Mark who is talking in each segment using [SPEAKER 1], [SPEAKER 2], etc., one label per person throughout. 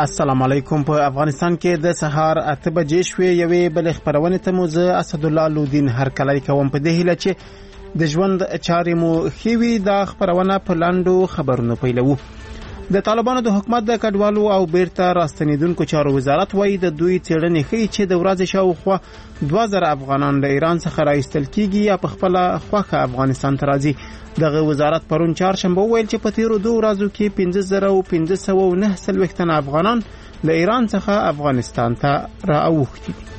[SPEAKER 1] السلام علیکم. په افغانستان کې د سهار 8 بجې شوې یوې بل خبرونه ته مو زه اسدالله لودین هرکلی کوم په دې هیله چې د ژوند چارې مو خېوي. دا خبرونه په لاندو خبرونو پیلوو. د طالبانو د حکومت د کډوالو او بیرته راستنیدونکو چارو وزارت وایي د دوی څېړنې ښیي چې د ورځې شاوخوا 2000 افغانان له ایران څخه راایستل کیږي یا په خپله خوښه افغانستان ته راځي. دغه وزارت پرون چهارشنبه وویل چې په تیرو 2 ورځو کې 15509 افغانان له ایران څخه افغانستان ته راوښتي دي.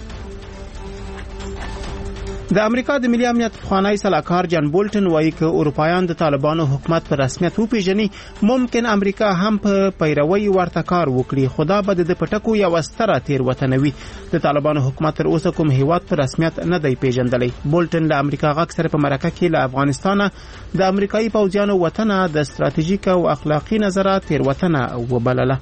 [SPEAKER 1] د امریکا د ملي امنیت پخوانی سلاکار جان بولټن وایي چې اروپایان د طالبانو حکومت په رسمیت وپیژني ممکن امریکا هم په پیروي ورته کار وکړي، خو دا به د پټکو یو ستره تیروتنه وي. د طالبانو حکومت تر اوسه کوم هیواد په رسمیت نه دی پیژندلی. بولټن له امریکا غږ سره په مرکه کې له افغانستانه د امریکایي پوځیانو وطنه د ستراتیژیک او اخلاقی نظره تیروتنه وبلله.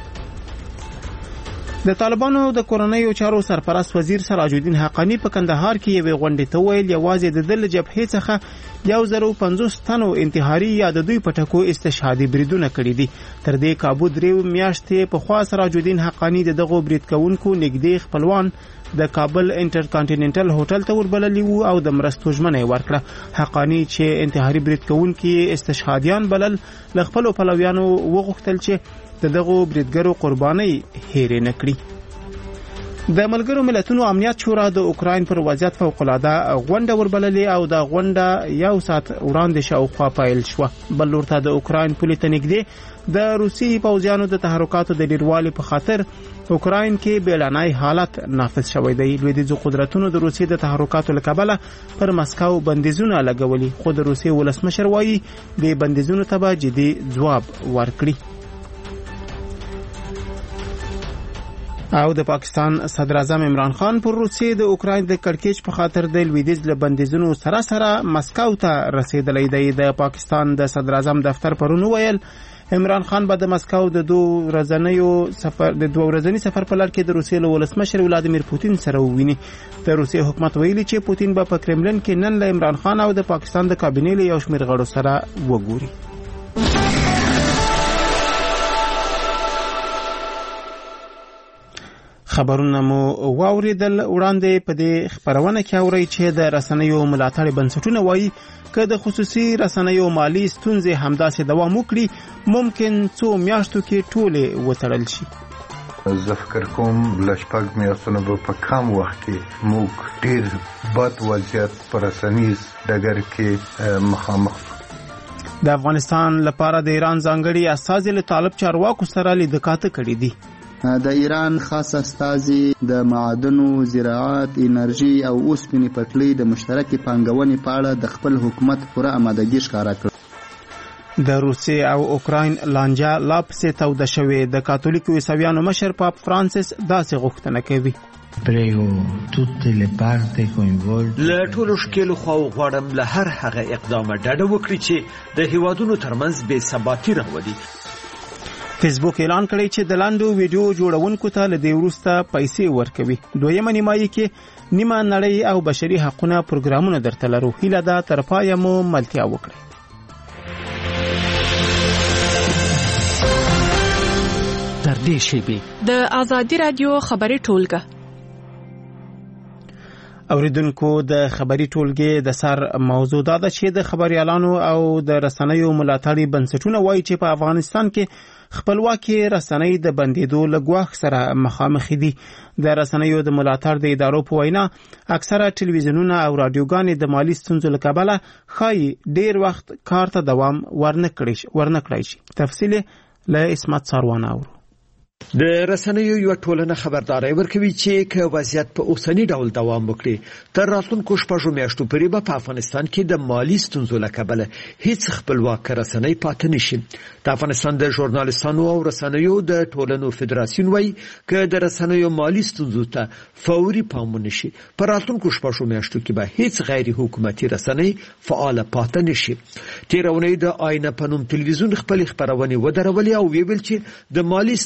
[SPEAKER 1] د طالبانو د کورنیو چارو سرپرست وزیر سراج الدین حقانی په کندهار کې یوې غونډې ته ویل یوازې د دل جبهې څخه 150 تنو انتحاري یا د دوی پټکو استشهادي بریدونه کړي دي. تر دې کابو 3 میاشتې په خوا سراج الدین حقانی دغه برید کوونکو نږدې خپلوان د کابل انټرکانټیننټل هوټل ته وربللی وو او د مرستو ژمنه ورکړه. حقانی چې انتحاري برید کوونکي استشهادیان بلل له خپل پلویانو وغوښتل چې دغه بریدګرو قرباني هېر نه کړي. د ملګرو ملتونو امنیت شورا د اوکراین پر وضعیت فوق العاده غونډه وربللې او د غونډه یو ساعت وړاندې شاوخوا پیل شوه. بل لور ته د اوکراین پولې ته نږدې د روسي پوځیانو د تحرکاتو د ډیروالي په خاطر اوکراین کې بیلانای حالت نافذ شوی دی. لویدیځو قدرتونو د روسي د تحرکاتو له کبله پر مسکو بندیزونه لګولي، خو د روسي ولسمشر وایي د بندیزونو ته به جدي ځواب ورکړي. او د پاکستان صدر اعظم عمران خان پر روسیې د اوکراین د کړکېچ په خاطر د لویدیځ له بندیزونو سره مسکو ته رسیدلی دی. د پاکستان د صدر اعظم دفتر پرون ویل عمران خان به د مسکو د 2 ورځني سفر په لړ کې د روسیې له ولسمشر ولادیمیر پوتین سره وویني. د روسیې حکومت ویلي چې پوتین به په کرملن کې نن له عمران خان او د پاکستان د کابینې له یو شمېر غړو سره وګوري. خبرونه مو واوریدل. وړاندې په دې خبرونه کې اوري چې د رسنیو ملاتړ بنسټونه وایي که د خصوصي رسنیو مالی ستونزې همداسې دوام وکړي ممکن 2 میاشتو کې ټولې وتړل شي.
[SPEAKER 2] زه فکر کوم لشپږ میاشتونه به په کم وخت کې موږ ډېر بد وضعیت پر رسنیز ډګر کې مخامخ.
[SPEAKER 1] د افغانستان لپاره د ایران ځانګړي استازي له طالب چارواکو سره لیدکاته کړي دي.
[SPEAKER 3] د ایران خاص استازي د معادنو، زراعت، انرژي او اوسپنې پټلۍ د مشترکې پانګونې په اړه د خپل حکومت پوره آمادګي ښکاره کړه.
[SPEAKER 1] د روسیې او اوکراین لانجه لا پسې توده شوې. د کاتولیکو عیسویانو مشر پاپ فرانسیس داسې غوښتنه کوي.
[SPEAKER 4] له ټولو ښکېلو خواو غواړم له هر هغه اقدامه ډډه وکړي چې د هیوادونو ترمنځ بې ثباتي راولي.
[SPEAKER 1] فیسبوک اعلان کړی چې د لاندو ویډیو جوړونکو ته له دې وروسته پیسې ورکوي. دویمه نیمایي کې نیمه نړۍ او بشري حقوقونه پروګرامونه درته لرو. هیله ده تر پایه مو ملتیا وکړئ.
[SPEAKER 5] تر دې شیبې د آزادي رادیو خبري ټولګه
[SPEAKER 1] اوریدونکو د خبري ټولګې د سر موضوع دا ده چې د خبريالانو او د رسنیو ملاتړي بنسټونه وایي چې په افغانستان کې خپلواکي رسنۍ د بندیدو له ګواښ سره مخامخ دي. د رسنیو د ملاتړ د ادارو په وینا اکثره ټلویزیونونه او رادیوګانې د مالی ستونزو له کبله ښایي ډیر وخت کار ته دوام ورنکړی شي. تفصیل له اسمت ساروان اورو.
[SPEAKER 4] د رسنیو یو ټولنه خبرداري ورکوي چې که وضعیت په اوسنی ډول دوام وکړي تر راتلونکو شپږو میاشتو پورې به په افغانستان کې د مالی ستونزو له کبله هیڅ خپلواک رسنۍ پاتې نشي. د افغانستان د ژورنالیستانو او رسنیو د ټولنو فدراسیون وایي که د رسنیو مالی ستونزو ته فوري پام ونشي په راتلونکو شپږو میاشتو کې به هیڅ غیر حکومتي رسنۍ فعال پاتې نشي. تېره اونۍ د آینه په نوم تلویزیون خپل خبرونه ودرولې او ویل چې د مالی ستونزو له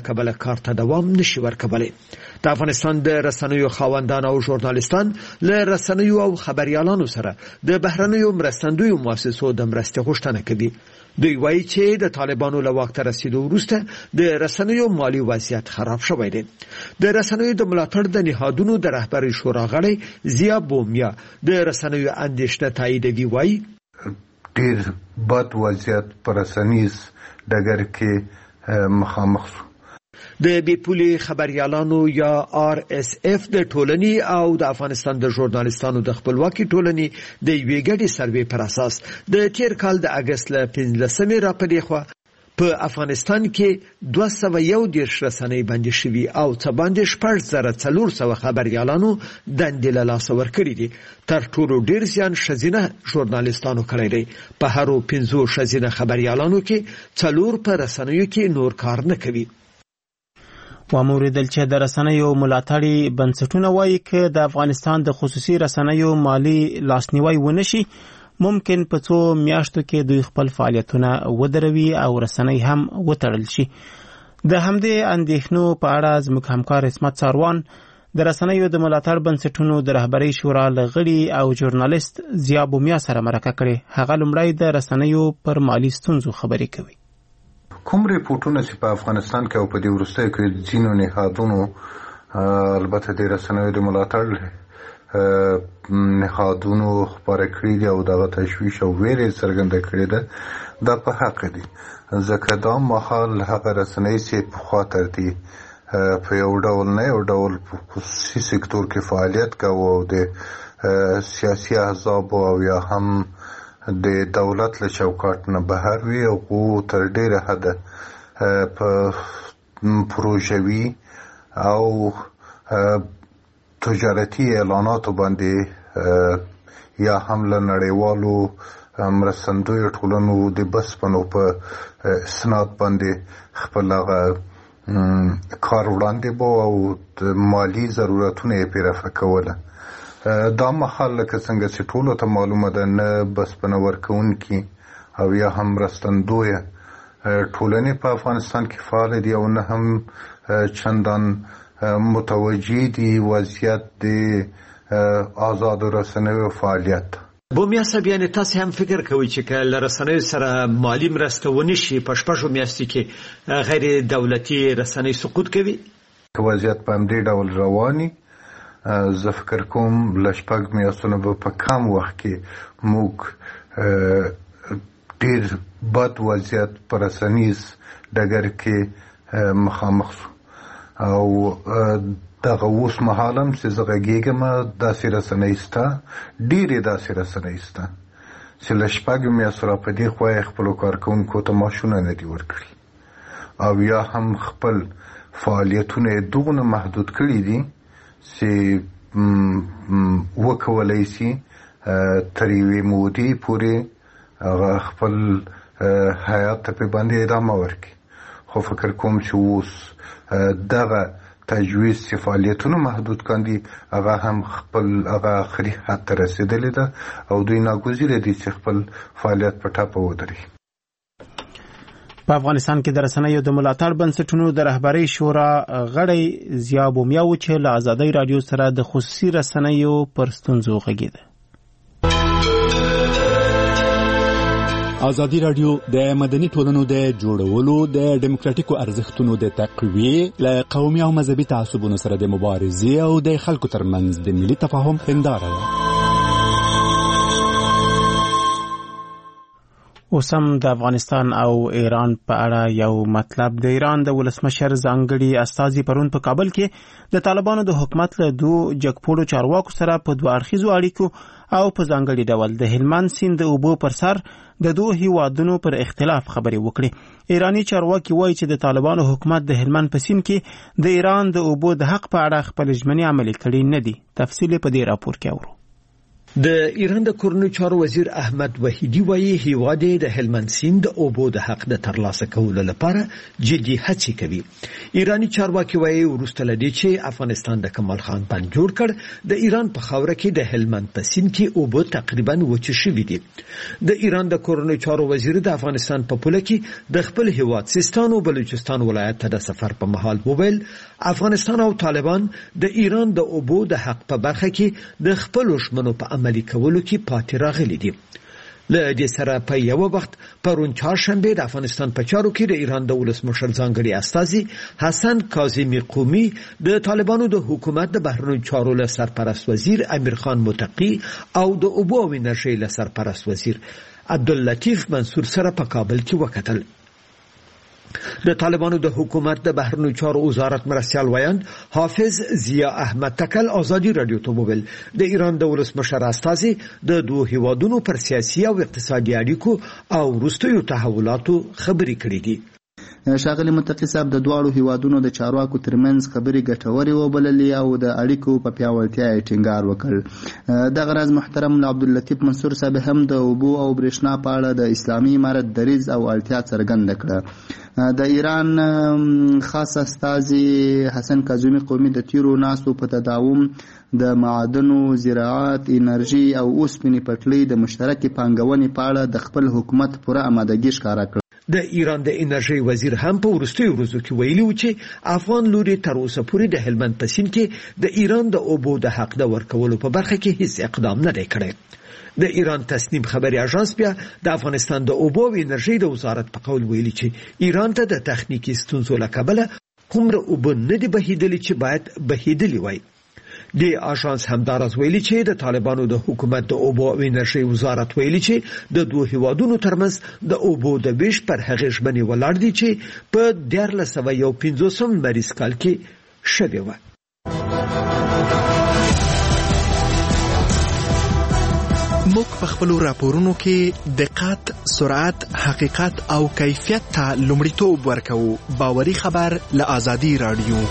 [SPEAKER 4] کبله کار ته دوام نشي ورکولی. د افغانستان د رسنیو خاوندان او ژورنالیستان له رسنیو او خبريالانو سره د بهرنیو مرستندویو مؤسسو د مرستې غوښتنه کوي. دوی وایي چې د طالبانو له واک ته رسیدو وروسته د رسنیو مالی وضعیت خراب شوی دی. د رسنیو د ملاتړ د نهادونو د رهبرۍ شورا غړی ضیا بومیا د رسنیو اندېښنه تاییدوي. وایي
[SPEAKER 2] ډېر بد وضعیت په رسنیز ډګر کې مخامخ شو.
[SPEAKER 4] د بیپولي خبريالانو یا RSF د ټولنې او د افغانستان د ژورنالیستانو د خپلواکي ټولنې د یوې ګډې سروې پر اساس د تیر کال د اگست له 15 راپدې خو په افغانستان کې 211 رسنۍ بندي شوي او څه باندې 4400 خبريالانو دندې له لاسه ورکړي دي. تر ټولو ډیر زیان ښځینه ژورنالیستانو کړی دی. په هرو 15 ښځینه خبريالانو کې 4 په رسنیو کې نور کار نه کوي.
[SPEAKER 1] واموریدل چې د رسنیو ملاتړي بنسټونه وایي چې د افغانستان د خصوصي رسنیو مالی لاسنیوي ونشي، ممکن په څو میاشتو کې دوی خپل فعالیتونه ودروي او رسنۍ هم وتړل شي. د همدې اندېښنو په اړه زموږ همکار اسمت ساروان د رسنیو د ملاتړ بنسټونو د رهبرۍ شورا لغړي او ژورنالیست ضیا بومیا سره مرکه کړې. هغه لومړی د رسنیو پر مالی ستونزو خبرې کوي.
[SPEAKER 2] کوم ریپورتونه چې په افغانستان کې او په دې وروستیو کې ځینو نهادونو البته د رسنیو د ملاتړ نهادونو خبره کړې دي او دغه تشویش او ویرې څرګنده کړې ده، دا په حق دي. ځکه دا مهال هغه رسنۍ چې پخوا تر دې په یو ډول نه یو ډول په خصوصي سکتور کې فعالیت کوي او د سیاسي احزاب او یا هم د دولت له چوکاټ نه بهر وي او تر ډیره حده په پروژوي او تجارتي اعلاناتو باندې یا هم له نړیوالو مرستندویو ټولنو د بسپنو په اسناد باندې خپل هغه کار وړاندې بو او مالی ضرورتونه یې پرې رفع کوله. دا مهال لکه څنګه چې ټولو ته معلومه ده نه بسپنه ورکوونکي او یا هم مرستندویه ټولنې په افغانستان کې فعال دي او نه هم چندان متوجه دي وضعیت د آزاد رسنیو فعالیت.
[SPEAKER 4] بومیا صاحب، یعنې تاسې هم فکر کوئ چې که له رسنیو سره مالي مرسته ونشي په شپږو میاشتو کې غیر دولتي رسنۍ سقوط کوي؟
[SPEAKER 2] که وضعیت په همدې ډول رواني، زه فکر کوم له 6 میاشتو به په کم وخت کې موږ ډېر بد وضعیت په رسنیز ډګر کې مخامخ شو او دغه اوس مهال هم چې زه غږېږم داسې رسنۍ شته، ډېرې داسې رسنۍ شته چې له 6 میاشتو را په دې خوا یې خپلو کارکوونکو ته معاشونه نه دي ورکړي او یا هم خپل فعالیتونه یې دومره محدود کړي دي چې وکولی شي تر یوې مودې پورې هغه خپل حیات ته پې باندې ادامه ورکړي. خو فکر کوم چې اوس دغه تجویز چې فعالیتونه محدود کاندي هغه هم خپل هغه آخري حد ته رسېدلې ده او دوی ناګزیره دي چې خپل فعالیت په ټاپه ودرېږي.
[SPEAKER 1] په افغانستان کې د رسنیو د ملاتړ بنسټونو د رهبرۍ شورا غړی ضیا بومیا و چې له آزادۍ رادیو سره د خصوصي رسنیو پر ستونزو غږېده.
[SPEAKER 6] آزادی رادیو د مدني ټولنو د جوړولو، د ډیموکراتیکو ارزښتونو د تقویې، له قومي او مذهبي تعصبونو سره د مبارزې او د خلکو ترمنځ د ملي تفاهم هنداره ده.
[SPEAKER 1] اوس هم د افغانستان او ایران په اړه یو مطلب. د ایران د ولسمشر ځانګړي استازي پرون په کابل کې د طالبانو د حکومت له 2 جګپوړو چارواکو سره په 2 اړخیزو اړیکو او په ځانګړي ډول د هلمند سیند د اوبو پر سر د 2 هیوادونو پر اختلاف خبرې وکړي. ایرانی چارواکي وایي چې د طالبانو حکومت د هلمند په سیند کې د ایران د اوبو د حق په اړه خپل ژمنې عملي کړې نه دي. تفصیل په دې راپور کې اورو.
[SPEAKER 4] د ایران د کورنیو چارو وزیر احمد وحیدی وایي هیواد د هلمند سیند د اوبو د حق د ترلاسه کولو لپاره جدي هڅې کوي. ایرانی چارواکي وایي وروسته له دې چې افغانستان د کمال خان بند جوړ کړ، د ایران په خاوره کې د هلمند په سیند کې اوبه تقریبا وچې شوې دي. د ایران د کورنیو چارو وزیر د افغانستان په پوله کې د خپل هیواد سیستان او بلوچستان ولایت ته د سفر په مهال وویل افغانستان او طالبان د ایران د اوبو د حق په برخه کې د خپل ژمنو په عملي کولو کې پاتې راغلي دي. له دې سره په یو وخت پرون چهارشنبه د افغانستان په چارو کې د ایران د ولسمشر ځانګړي استازي حسن کاظمی قومي د طالبانو د حکومت د بهرنیو چارو له سرپرست وزیر امیر خان متقی او د اوبو او انرژۍ له سرپرست وزیر عبداللطیف منصور سره په کابل کې وکتل. د طالبانو د حکومت د بهرنیو چارو وزارت مرستیال ویاند حافظ ضیا احمد تکل ازادي رادیو ته وویل د ایران د ولسمشر استازي د دوه هیوادونو پر سیاسي او اقتصادي اړیکو او وروستیو تحولاتو خبرې کړې دي.
[SPEAKER 3] ښاغلي متقي صاحب د دواړو هیوادونو د چارواکو ترمنځ خبرې ګټورې وبللې او د اړیکو په پیاوړتیا یې ټینګار وکړ. دغه راز محترم عبداللطیف منصور صاحب هم د اوبو او برېښنا په اړه د اسلامي امارت دریځ او اړتیا څرګنده کړه. د ایران خاص استازي حسن کاظمی قومي د تیرو ناستو په تداوم د معادنو، زراعت، انرژي او اوسپنې پټلۍ د مشترکې پانګونې په اړه د خپل حکومت پوره آمادګي ښکاره کړه.
[SPEAKER 4] د ایران د انرژۍ وزیر هم په وروستیو ورځو کې ویلي و چې افغان لوري تر اوسه پورې د هلمند په سیند کې د ایران د اوبو د حق د ورکولو په برخه کې هیڅ اقدام نه دی کړی. د ایران تصنیم خبري اژانس بیا د افغانستان د اوبو او انرژۍ د وزارت په قول ویلي چې ایران ته د تخنیکی ستونزو له کبله هومره اوبه نه دي بهیدلې چې باید بهیدلې وای. د اژانس همدارس ویلي چې د طالبانو د حکومت د اوبو او انرژۍ وزارت ویلي چې د دوه هیوادونو ترمنځ د اوبو د ویش پر هغې ژمنې ولاړ دي چې په 1950 مریض کال کې شوې وه.
[SPEAKER 7] موږ په خپلو راپورونو کې دقت، سرعت، حقیقت او کیفیت ته لومړیتوب ورکوو. باوري خبر له آزادي رادیو.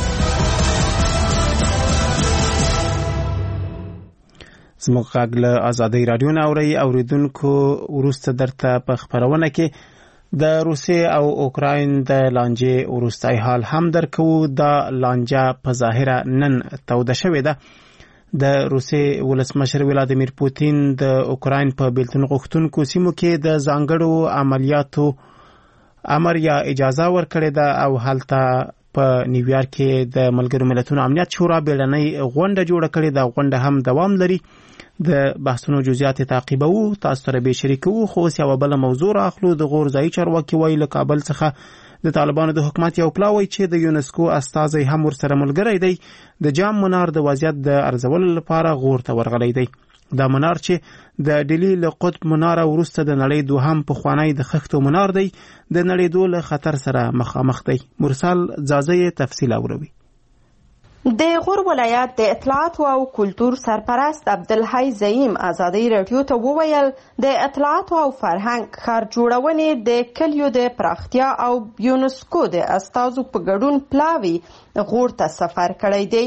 [SPEAKER 1] زموږ غږ له آزادۍ رادیو نه اورئ. اوریدونکو وروسته درته په خپرونه کې د روسیې او اوکراین د لانجې وروستی حال هم درکو. دا لانجه په ظاهره نن توده شوې ده. د روسیې ولسمشر ولادیمیر پوتین د اوکراین په بیلتون غوښتونکو سیمو کې د ځانګړو عملیاتو امر یا اجازه ورکړې ده او هلته په نیویارک کې د ملګرو ملتونو امنیت شورا بیړنۍ غونډه جوړه کړې ده. غونډه هم دوام لري. د بحثونو جزئیات تعقیبوو، تاسو سره به شریکوو. خو اوس یوه بله موضوع راخلو. د غورځایي چارواکي وایي له کابل څخه د طالبانو د حکومت یو پلاوی چې د یونسکو استازی هم ورسره ملګری دی د جام منار د وضعیت د ارزولو لپاره غور ته ورغلی دی. دا منار چې د ډیلی له قطب منار وروسته د نړۍ دوهم پخوانی د خښتو منار دی د نړېدو له خطر سره مخامخ دی. مرسل ځاځی تفصیل اوروي.
[SPEAKER 8] د غور ولایت د اطلاعات او کلتور سرپرست عبدالحی زعیم آزادۍ رادیو ته وویل د اطلاعات او فرهنګ ښار جوړونې د کلیو د پراختیا او یونسکو د استازو په ګډون پلاوی غور ته سفر کړی دی.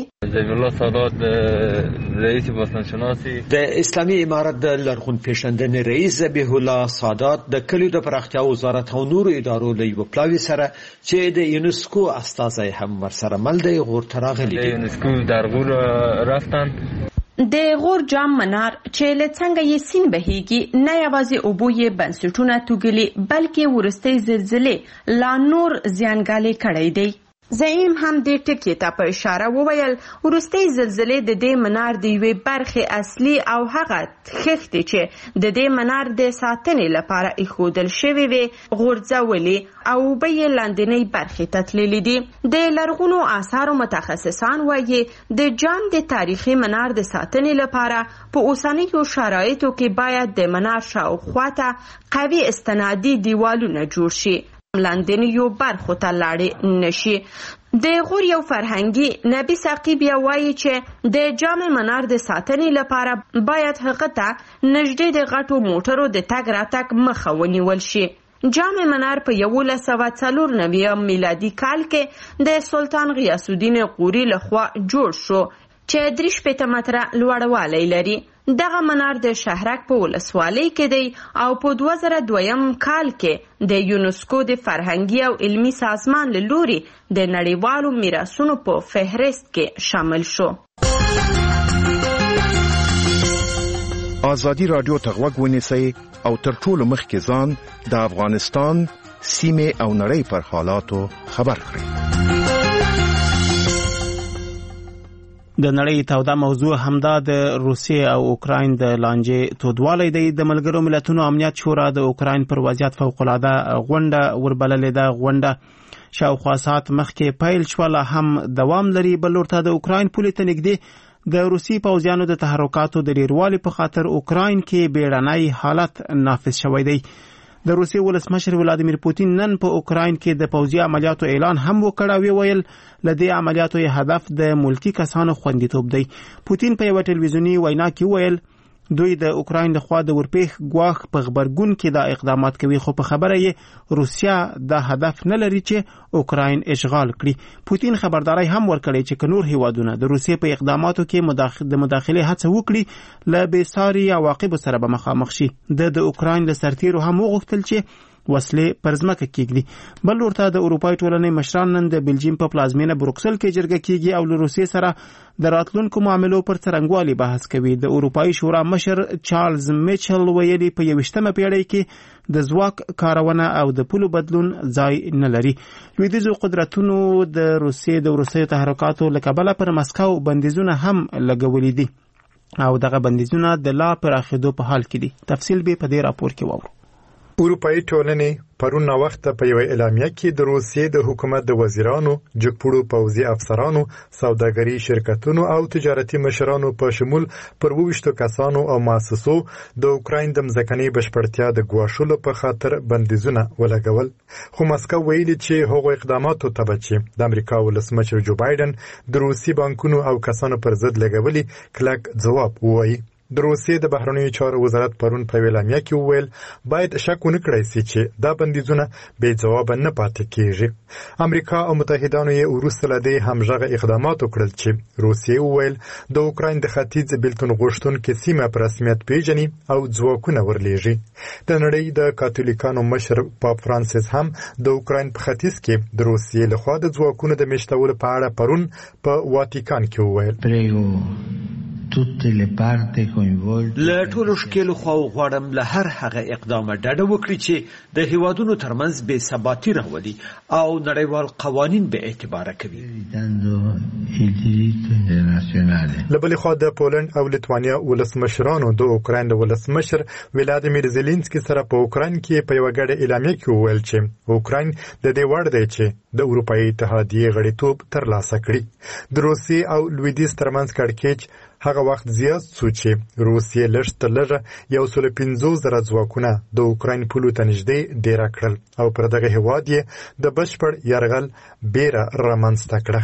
[SPEAKER 4] د اسلامي امارت د لرغون پیژندنې رئیس ذبیح الله سادات د کلیو د پراختیا وزارت او نورو ادارو له یو پلاوی سره چې د یونسکو استازی هم ورسره مل دی غور ته راغلی.
[SPEAKER 9] یونسکو در غور رفتن.
[SPEAKER 8] د غور جام منار چې له څنګه یې سیند بهیږي نه یوازې اوبو یې بنسټونه توږلي بلکې وروستۍ زلزلې لا نور زیانګالي کړی دی. زعیم هم دې ټکي ته په اشاره وویل وروستۍ زلزلې د دې منار د یوې برخې اصلي او هغه خښتې چې د دې منار د ساتنې لپاره ایښودل شوې وې غورځولې او اوبه یې لاندنۍ برخې ته تللي دي. د لرغونو آثارو متخصصان وایي د جام د تاریخي منار د ساتنې لپاره په اوسنیو شرایطو کې باید د منار شاوخوا ته قوي استنادي دیوالونه جوړ شي لاندنیو برخو ته لاړې نشي. د غور یو فرهنګي نبی ساقي بیا وایي چې د جام منار د ساتنې لپاره باید هغه ته نږدې د غټو موټرو د تګ راتګ مخه ونیول شي. جام منار په 1994 میلادي کال کې د سلطان غیاث الدین غوري لخوا جوړ شو چې 3 متره لوړوالی لري. دغه منار د شهرک په ولسوالۍ کې دی او په 2002 کال کې د یونسکو د فرهنګي او علمي سازمان له لوري د نړیوالو میراثونو په فهرست کې شامل شو.
[SPEAKER 10] آزادی رادیو ته غوږ ونیسئ او تر ټولو مخکې ځان د افغانستان سیمې او نړۍ پر حالاتو خبر کړئ.
[SPEAKER 1] د نړۍ توده موضوع همدا د روسیې او اوکراین د لانجې تودوالی دی. د ملګرو ملتونو امنیت شورا د اوکراین پر وضعیت فوق‌العاده غونډه وربللې ده. غونډه شاوخوا ساعت مخکې پیل شوه، هم دوام لري. بل ورته د اوکراین پولې ته نږدې د روسي پوځیانو د تحرکاتو د ډیروالي په خاطر اوکراین کې بیړنی حالت نافذ شوی دی. د روسیې ولسمشر ولادیمیر پوتین نن په اوکراین کې د پوځي عملیاتو اعلان هم وکړ او ویل لدې عملیاتو یې هدف د ملکی کسانو خوندیتوب دی. پوتین په یو ټلویزیونی وینا کې ویل دوی د اوکراین لخوا د ورپېښ ګواښ په غبرګون کې دا اقدامات کوي، خو په خبره یې روسیا دا هدف نه لري چې اوکراین اشغال کړي. پوتین خبرداري هم ورکړي چې نور هیوادونه د روسیې په اقداماتو کې د مداخله هڅه وکړي له بېساري عواقبو سره به مخامخ شي. د اوکراین له سرتیرو هم وغوښتل چې وسلې پر ځمکه کېږدي. بل ورته د اروپای ټولنې مشران نن د بلجیم په پلازمینه بروکسل کې جرګه کېږي او له روسیې سره د راتلونکو معاملو پر څرنګوالي بحث کوي. د اروپای شورا مشر چارلز میچل ویلي په 21مه پیړۍ کې د ځواک کارونه او د پولو بدلون ځای نه لري. لویدیځو قدرتونو د روسیې د وروستیو تحرکاتو له کبله پر مسکو بندیزونه هم لګولي دي او دغه بندیزونه د لا پراخېدو په حال کې دي. تفصیل به په دې راپور کې واورو.
[SPEAKER 11] اروپایي ټولنې پرون وخت په یو اعلامیه کې د روسیې د حکومت د وزیرانو، جګپوړو پوځي افسرانو، سوداګري شرکتونو او تجارتي مشرانو په شمول پر 22 کسانو او مؤسسو د اوکراین د ځمکنۍ بشپړتیا د ګواښلو په خاطر بندیزونه ولګول. خو مسکو ویلي چې هغو اقداماتو ته به چې د امریکا ولسمشر جو بایدن د روسي بانکونو او کسانو پر ضد لګولي کلک ځواب ووایي. د روسیې د بهرنیو چارو وزارت پرون په اعلامیه کې وویل باید شک ونه کړی سي چې دا بندیزونه بې ځوابه نه پاتې کیږي. امریکا او متحدانو یې وروسته له دې همغږه اقدامات وکړل چې روسیې وویل د اوکراین د ختیځ بیلتون غوښتونکې سیمه په رسمیت پیژني او ځواکونه ورلیږي. د نړۍ د کاتولیکانو مشر پاپ فرانسیس هم د اوکراین په ختیځ کې د روسیې لخوا د ځواکونو د میشتولو په اړه پرون په واتیکان کې وویل
[SPEAKER 4] له ټولو شکلو خو غواړم له هر هغه اقدامه ډډه وکړي چې د هیوادونو ترمنځ بې ثباتي راولي او نړیوال قوانین به اعتبار کوي.
[SPEAKER 11] له بلې خوا د پولند او لیتوانیا ولسمشرانو د اوکراین د ولسمشر ولادیمیر زيلنسکي سره په اوکراین کې په یو غړ اعلامیه کې وویل چې اوکراین د دې وړ دی چې د اروپאי اتحادیې غړیتوب ترلاسه کړي. د روسیې او لویدیځ ترمنځ کړکېچ هغه وخت زیات سو چې روسیې لږ تر لږه 150,000 ځواکونه د اوکراین پولو ته نږدې ډېره کړل او پر دغه هیواد یې د بشپړ یرغل بیره رامنځته کړه.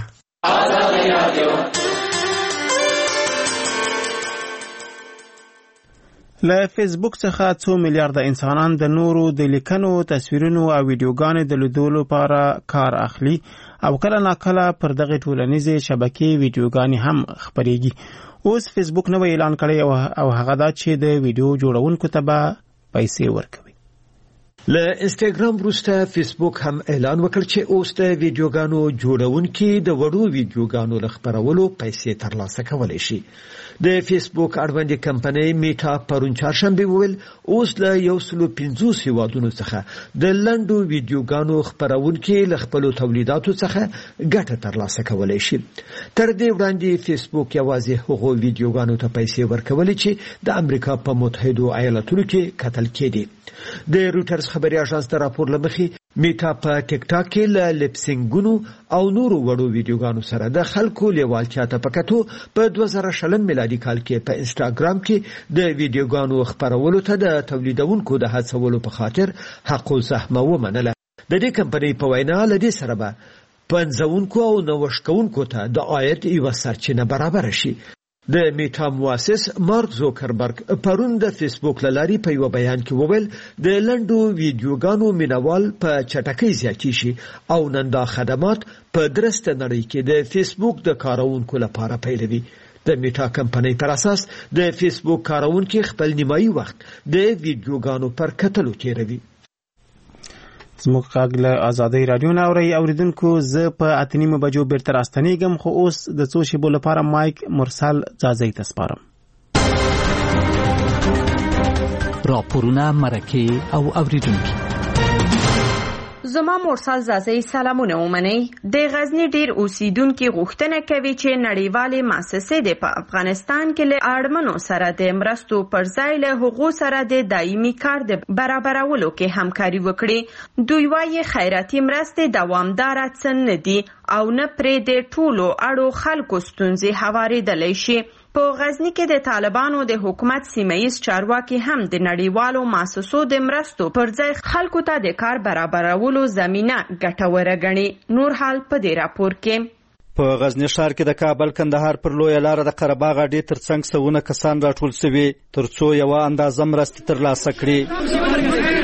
[SPEAKER 1] له فیسبوک څخه 2 میلیارډ انسانان د نورو د لیکنو، تصویرونو او ویډیوګانو د لیدلو لپاره کار اخلي او کله ناکله پر دغه ټولنیزې شبکې ویډیوګانې هم خپرېږي. اوس فیسبوک نوی اعلان کړی او هغه دا چې د ویډیو جوړونکو ته به پیسې ورکوي.
[SPEAKER 4] له انستګرام وروسته فیسبوک هم اعلان وکړ چې اوس د ویډیوګانو جوړونکي د وړو ویډیوګانو له خپرولو پیسې ترلاسه کولی شي. د فیسبوک اړوندې کمپنۍ میټا پرون چهارشنبه وویل اوس له 150 هیوادونو څخه د لنډو ویډیوګانو خپرونکي له خپلو تولیداتو څخه ګټه ترلاسه کولی شي. تر دې وړاندې فیسبوک یوازې هغو ویډیوګانو ته پیسې ورکولې چې د امریکا په متحدو ایالاتونو کې کتل کېدي. د روټرز خبري اژانس د راپور لمخې میټا په ټیک ټاک کې له لپسینګونو او نورو وړو ویډیوګانو سره د خلکو لیوالتیا ته پکاتو په 2000 میلادي کال کې په انستګرام کې د ویډیوګانو خپرولو ته د تولیدونکو د هڅولو په خاطر حق الزحمه ومنله. د دې کمپنۍ په وینا لدې سره به پنځونکو او نوښتونکو ته د عاید یو سرچینه برابر شي. د میټا مؤسس مارک زوکربرګ پرون د فیسبوک لاري په یو بیان کې وویل د لنډو ویډیوګانو مینوال په چټکۍ زیاتی شي او نن دا خدمات په درسته نړۍ کې د فیسبوک د کارونکو لپاره پیلوي. د میټا کمپنۍ پر اساس د فیسبوک کارونکو خپل نیمایي وخت د ویډیوګانو پر کتلو تیروي.
[SPEAKER 1] زموږ غږ له آزادۍ رادیو نه اوریدونکو زه په 8:30 بجو بیرته راستنیږم، خو اوس د څو شیبو لپاره مایک مرسل ځاځي ته سپارم.
[SPEAKER 12] راپورونه، مرکې او اوریدونکو.
[SPEAKER 8] زما مرسل زازی سلامونه ومنئ. د غزنی ډیر اوسیدونکو غوښتنه کوي چې نړیوالې مؤسسې د افغانستان کې له اړمنو سره د مرستو پر ځای له حقوقو سره د دایمي کار د برابرولو کې همکاري وکړي. دوی وايي خیراتي مرستې دوامدار څه نه دي او نه پرې د ټولو اړو خلکو ستونزې هواریدلی شي. په غزنی کې د طالبانو د حکومت سیمه‌ایز چارواکي هم د نړیوالو مؤسسو د مرستو پر ځای خلکو ته د کار برابرولو زمينه ګټوره ګڼي. نور حال په دې راپور کې.
[SPEAKER 13] په غزنی ښار کې د کابل کندهار پر لویه لار د قرهباغ اډې ترڅنګ سونه کسان راټول شوي ترڅو یو اندازه مرستې ترلاسه کړي.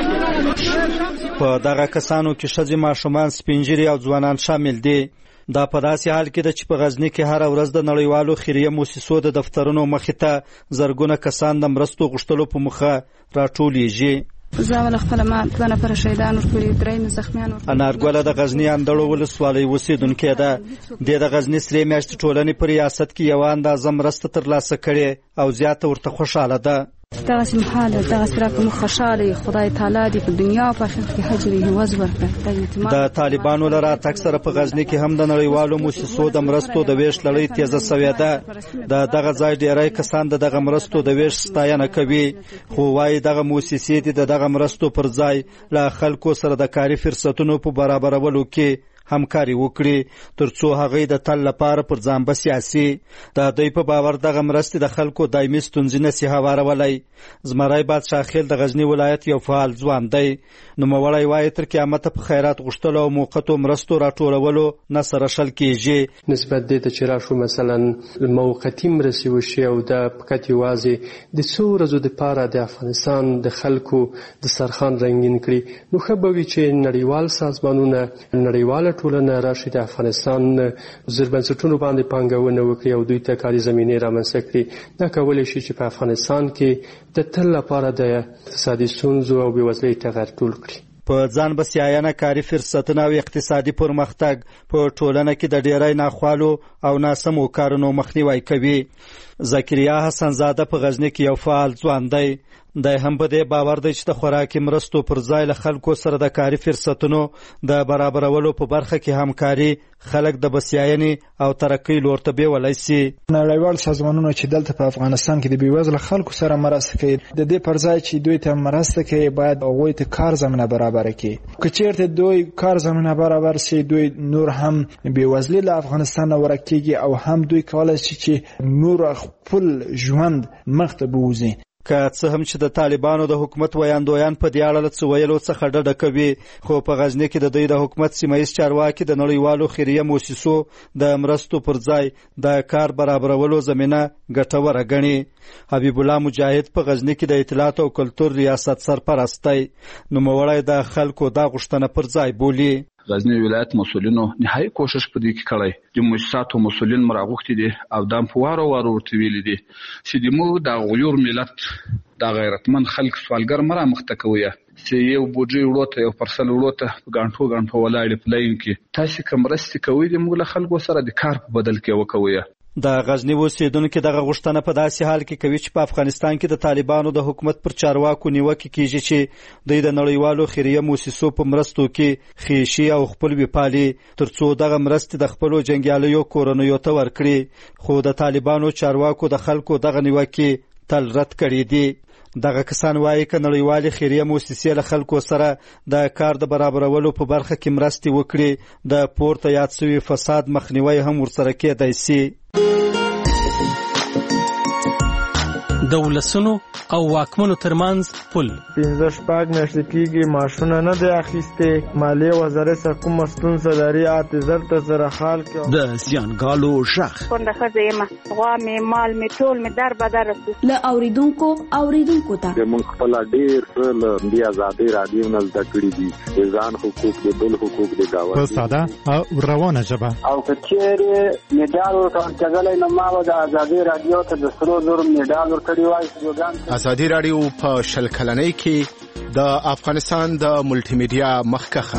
[SPEAKER 13] په دغه کسانو کې ښځې، ماشومان، سپینږیري او ځوانان شامل دي. دا په داسې حال کې ده چې په غزنی کې هر ورځ د نړیوالو خیریه مؤسسو د دفترونو مخې ته زرګونه کسان د مرستو غوښتلو په مخه راټولیږي.
[SPEAKER 14] زاول خپل ما په نفر شهیدان ورکړي، درې زخمیان ورکړي.
[SPEAKER 13] انارګل د غزنی اندړو ولسوالۍ اوسیدونکې ده. د غزنی سرې میاشتې ټولنې په ریاست کې یو اندازه مرسته ترلاسه کړې او زیاته ورته خوشاله ده.
[SPEAKER 14] دغه محاله دغه سره کوم خوشاله خدای تعالی دی په دنیا او په آخرت کې حجره هوز ورکړي.
[SPEAKER 13] د طالبانو لره تک سره په غزنی کې هم د نړیوالو مؤسسو د مرستو د ویش لړۍ تیزه شوې ده. دغه ځای ډیری کسان دغه مرستو د ویش ستاینه کوي، خو وايي دغه مؤسسې دغه مرستو پر ځای له خلکو سره د کاري فرصتونو په برابرولو کې همکاري وکړي ترڅو هغه د تل لپاره پر ځان بسیاسي. د دوی په باور دغه مرستې د خلکو دایمي ستونزې نشي هوارولای. زمری بادشاه خیل د غزنی ولایت یو فعال ځوان دی. نوموړی وايي تر قیامت په خیرات غوښتلو او موقتو مرستو راټولولو نه سره شل کیږي.
[SPEAKER 15] نسبت دې ته چې راشو مثلا موقتی مرستې وشي او د فقط یوازې د څو ورځو دپاره د افغانستان د خلکو د سرخان رنګین کړي، نو ښه به وي چې نړیوال سازمانونه، نړیواله ټولنه راشي د افغانستان زیربنسټونو باندې پانګونه وکړي او دوی ته کاري زمینې رامنځته کړي. دا کولی شي چې په افغانستان کې د تل لپاره د اقتصادي ستونزو او بېوزلۍ ټغر ټول کړي.
[SPEAKER 13] په ځان بسیاینه کاري فرصتونه او اقتصادي پرمختګ په ټولنه کې د ډیری ناخوالو او ناسمو کارونو مخنیوی کوي. زکریا حسن زاده په غزنی کې یو فعال ځوان دی. د هم په دې باور دی چې د خوراکي مرستو پر ځای له خلکو سره د کاري فرصتونو د برابرولو په برخه کې همکاري خلک د بسیاینې او ترقۍ لور ته بیولای شي.
[SPEAKER 16] نړیوال سازمانونه چې دلته په افغانستان کې د بېوزله خلکو سره مرسته کوي، د دې پر ځای چې دوی ته مرسته کوي باید هغوی ته کار زمینه برابره کړي. که چېرته دوی کار زمینه برابر شي، دوی نور هم بېوزلي له افغانستان نه ورک کېږي او هم دوی کولی شي چې نور خپل ژوند مخته بوځي.
[SPEAKER 13] که څه هم چې د طالبانو د حکومت ویاندویان په دې اړه له څه ویلو څخه ډډه کوي، خو په غزنی کې د دوی د حکومت سیمه‌ایز چارواکي د نړیوالو خیریه مؤسسو د مرستو پر ځای د کار برابرولو زمینه ګټوره ګڼي. حبیب الله مجاهد په غزنی کې د اطلاعات او کلتور ریاست سرپرست دی. نوموړی د خلکو دا غوښتنه پر ځای بولي.
[SPEAKER 17] غزنی ولایت مسؤلینو نهایي کوشش په دې کې کړی. د مؤسساتو مسؤلین مراغوښتي دي او دا په وارو ورته ویلي دي چې د مو د غیور ملت د غیرتمن خلک سوالګر مرا مخته کوي چې یو بوجي وروته یو پرسل وروته غانټو ولاړ په لاین کې تاسو کوم رستي کوي د موږ له خلکو سره د کار په بدل کې وکوي.
[SPEAKER 13] د غزنی اوسیدونکو دغه غوښتنه په داسې حال کې کوي چې په افغانستان کې د طالبانو د حکومت پر چارواکو نیوکه کیږي چې دوی د نړیوالو خیریه مؤسسو په مرستو کې خیشي او خپل وپالي ترڅو دغه مرستې د خپلو جنګیالیو کورنیو ته ورکړي، خو د طالبانو چارواکو د خلکو دغه نیوکې تل رد کړي دي. دغه کسان وایي که نړیوالې خیریه مؤسسې له خلکو سره د کار د برابرولو په برخه کې مرستې وکړي، د پورته یاد شوي فساد مخنیوی هم ورسره کېدای شي.
[SPEAKER 18] د ولسونو او واکمنو ترمنځ پل
[SPEAKER 19] 15 میاشتې کېږي معاشونه نه دی اخیستې مالیې وزارت څخه کومه ستونزه لري اعتذار ته سره حال کې
[SPEAKER 4] د زیانګالو ژغ
[SPEAKER 20] کونډه ښځه یم غوا مې مال مې ټول مې در بدر
[SPEAKER 21] له اوریدونکو ته
[SPEAKER 22] موږ خپل ډېر له دې آزادۍ رادیو نه زده کړي دي ځان حقوق د بل حقوق د گاوه
[SPEAKER 11] په ساده او روانه ژبه
[SPEAKER 23] او کچېرې میډال ورکړل کېدلای نو ما د آزادۍ رادیو ته د سرو زر میډال ورکړی وای
[SPEAKER 10] آزادي رادیو په شل کلنۍ کې د افغانستان د ملټي میډیا مخکخه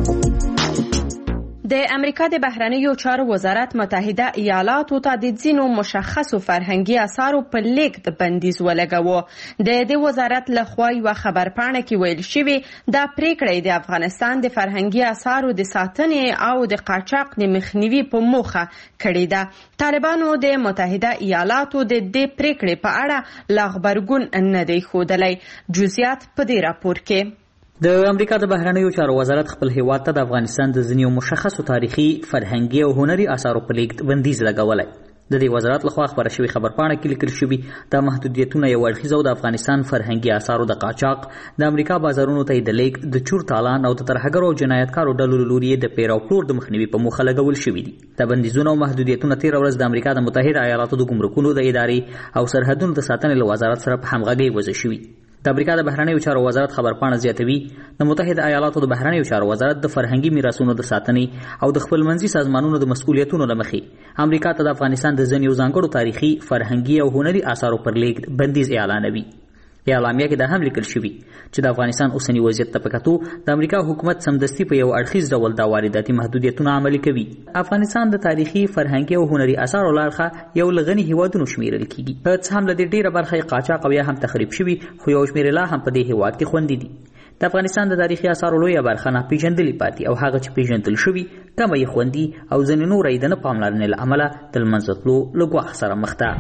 [SPEAKER 8] د امریکا د بهرنیو چارو وزارت متحده ایالاتو ته د ځینو مشخصو فرهنګي اثارو په لیږد بندیز ولګاوه. د دې وزارت لخوا یوه خبرپاڼه کې ویل شوي دا پریکړه د افغانستان د فرهنګي اثارو د ساتنې او د قاچاق د مخنیوي په موخه کړې ده. طالبانو د متحده ایالاتو د دې پریکړې په اړه لا خبرګون نه دی ښودلی. جزئیات په دې راپور کې.
[SPEAKER 24] د امریکا د بهرنیو چارو وزارت خپل هیواد ته د افغانستان د ځینو مشخصو تاریخي، فرهنګي او هنري اثارو په لیږد بندیز لګولی. د دې وزارت لخوا خپاره شوې خبرپاڼه کې لیکل شوي دا محدودیتونه یو اړخیزه او د افغانستان فرهنګي اثارو د قاچاق، د امریکا بازارونو ته د لیږد، د چور تالان او د ترهګرو او جنایتکارو ډلو له لوري د پیر او پلور د مخنیوي په موخه لګول شوي دي. دا بندیزونه او محدودیتونه تېره ورځ د امریکا د متحده ایالاتو د ګمرکونو د ادارې او سرحدونو د ساتنې له وزارت سره په همغږۍ وضع شوي. د امریکا د بهرنیو چارو وزارت خبرپاڼه زیاتوي د متحده ایالاتو د بهرنیو چارو وزارت د فرهنګي میراثونو د ساتنې او د خپلمنځي سازمانونو د مسؤلیتونو له مخې امریکا ته د افغانستان د ځینو ځانګړو تاریخي، فرهنګي او هنري اثارو پر لیږد بندیز اعلانوي. اعلامیه کې دا هم لیکل شوي چې د افغانستان اوسنی وضعیت ته په کتو د امریکا حکومت سمدستي په یو اړخیز ډول دا وارداتي محدودیتونه عملي کوي. افغانستان د تاریخي، فرهنګي او هنري اثارو له اړخه یو له غني هیوادونو شمیرل کېږي. څه هم له دې ډېره برخه یې قاچاق او یا هم تخریب شوي، خو یو شمېر لا هم په دې هیواد کې خوندي دي. د افغانستان د تاریخي اثارو لویه برخه ناپېژندلې پاتې او هغه چې پېژندل شوي کمه یې خوندي او ځینې نوره یې د نه پاملرنې له امله د له منځه تلو له ګواښ سره مخ ده.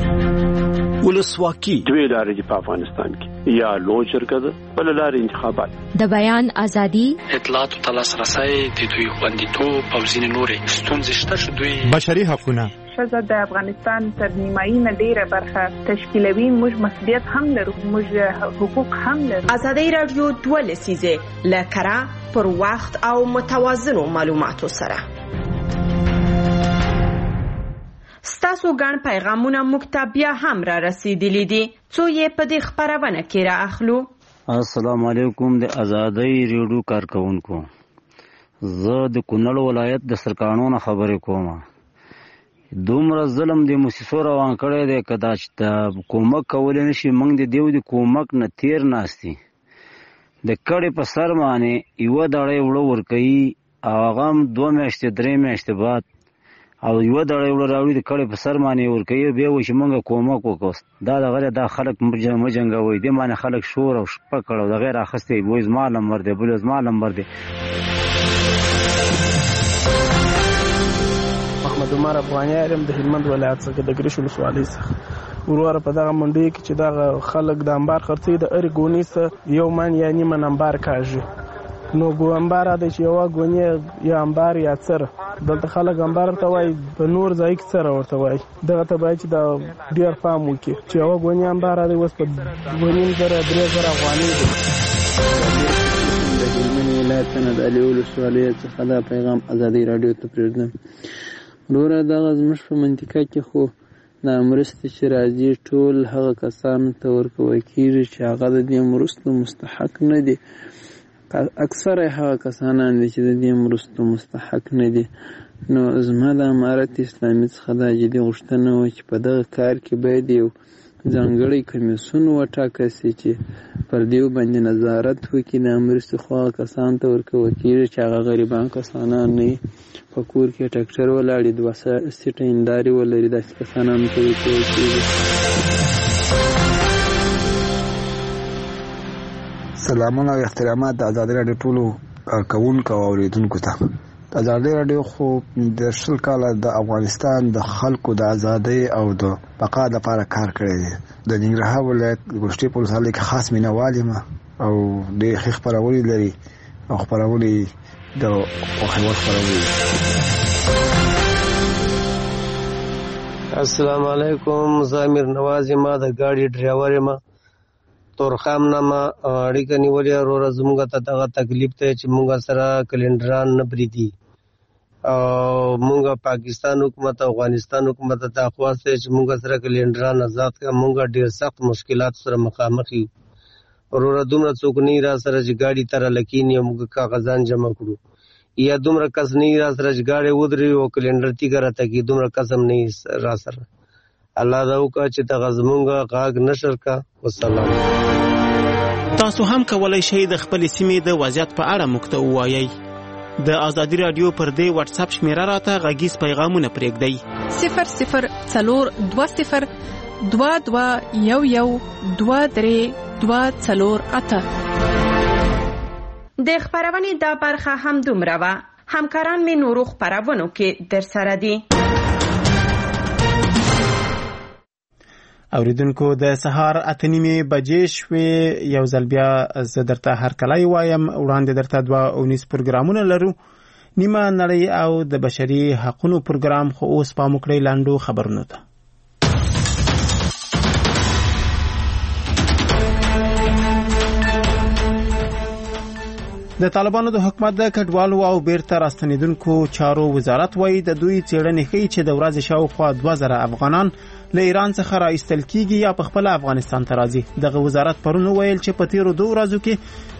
[SPEAKER 22] ولسواکي دوی لارې دي په افغانستان کې، یا لوی جرګه ده، بله لارې انتخابات.
[SPEAKER 21] د بیان ازادي،
[SPEAKER 25] اطلاعاتو ته لاسرسی، د دوی خوندیتوب او ځینې نورې ستونزې شته چې دوی
[SPEAKER 11] بشري حقونه.
[SPEAKER 26] ښځه د افغانستان تر نیمایي نه ډېره برخه تشکیلوي. موږ مسؤلیت هم لرو، موږ حقوق هم لرو.
[SPEAKER 8] ازادي راډیو 2 لسیزې له کره پر وخت او متوازنو معلوماتو سره. ستاسو ګڼ پیغامونه موږ ته بیا هم را رسیدلی دي، څو یې په دې خپرونه کې را اخلو.
[SPEAKER 27] السلام علیکم د ازادۍ ریډیو کارکونکو، زه د کونړ ولایت د سرکانو نه خبرې کوم. دومره ظلم د موسسو روان کړی دی که دا چې کومک کولی نشي، موږ د دیو د کومک نه تیر ناستي. د کړې په سر باندې یوه دړۍ وړه ورکوي او هغه هم 2 میاشتې 3 میاشتې بعد او یوه دړۍ وړه راوړي د کړې په سر باندې ورکوي، بیا وایي چې موږ کومک وکړو. دا دغه دا خلک مه جنګوئ. دې باندې خلک شور او شپه کړ او دغه یې راخستی، وایي زما نمبر دی، بل زما نمبر دی.
[SPEAKER 28] محمد عمر افغاني یم د هلمند ولایت څخه د ګریش ولسوالۍ څخه. وروره په دغه منډۍ کې چې دغه خلک د انبار خرڅوي د هرې ګونې څخه یو من یا نیمه انبار کاږي. نو انبار دی چې یوه ګونې یا انبار یا څره، دلته خلک انبار ته وایي، په نور ځای کې څره ورته وایي. دغه ته باید چې دا ډېر پام وکړي چې یوه ګونې انبار دی اوس په 2,500-3,000 افغانۍ دی.
[SPEAKER 29] د هلمند ولایت نه د علي ولسوالۍ څخه دا پیغام ازادۍ راډیو ته پرېږدم. وروره دغه زموږ په منطقه کې خو دا مرستې چې راځي ټول هغه کسانو ته ورکول کېږي چې هغه د دې مرستو مستحق نه دي. اکثره هغه کسانان دي چې د دې مرستو مستحق نه دي. نو زما د امارت اسلامي څخه دا جدي غوښتنه وه چې په دغه کار کې باید یو ځانګړی کمیسیون وټاکل سي چې پر دې باندې نظارت وکړي. دا مرستې خو هغه کسانو ته ورکول کېږي چې هغه غریبان کسانان نه وي، په کور کې ټکټر ولاړي، 2 سیټه هندارې ولري، داسې کسانانو ته ورکول کېږي.
[SPEAKER 30] سلامونه او احترامات د ازادۍ راډیو ټولو کارکوونکو او اورېدونکو ته. ازادۍ راډیو خو د 20 کاله د افغانستان د خلکو د ازادۍ او د بقا لپاره کار کړی دی. د ننګرهار ولایت ګوشتې په ولسوالۍ کې خاص مینوال یم او ډېر ښې خپرونې لري او خپرونې د خوښۍ وړ خپرونې دي.
[SPEAKER 1] السلام علیکم، زه امیر نواز یم، د ګاډي ډرایور یم، تورخم نامه. اړیکه نیولې وروره زموږ ته دغه تکلیف دی چې موږ سره کلندران نه بریدي او موږ پاکستان حکومت او افغانستان حکومت ته خواست دی چې موږ سره کلندران آزاد کړه. موږ ډېر سخت مشکلات سره مخامخ یو وروره. دومره څوک نه را سره چې ګاډي ته رالکیني او موږ کاغذان جمع کړو، یا دومره کس نه را سره چې ګاډي ودرې او کلندر تیګه راته کړي، دومره قسم نه را سره. الله دا وکړه چې دغه زموږ غاږ نشر کا. والسلام.
[SPEAKER 2] تاسو هم کولای شئ د خپلې سیمې د وضعیت په اړه موږ ته ووایئ. د ازادي رادیو پر دې واتس اپ شمیره راته غږیز پیغامونه پرېږدئ.
[SPEAKER 8] 002022112238. د خبرونې دا برخه هم دومره وه. همکاران مې نورو خبرونو کې در سره دي.
[SPEAKER 2] اوریدونکو د سهار 8:30 بجې شوې. یو ځل بیا زه درته هرکلی وایم. وړاندې درته 2 پروګرامونه لرو، نیمه نړۍ او د بشري حقوقو پروګرام. خو اوس پام وکړئ لاندو خبرونو ته. د طالبانو د حکومت د کډوالو او بیرته راستنیدونکو چارو وزارت وایي د دوی څېړنې ښیي چې د ورځې شاوخوا 2000 افغانان له ایران څخه راایستل کیږي یا په خپل افغانستان ته راځي. دغه وزارت پرون ویل چې په تیرو 2 ورځو کې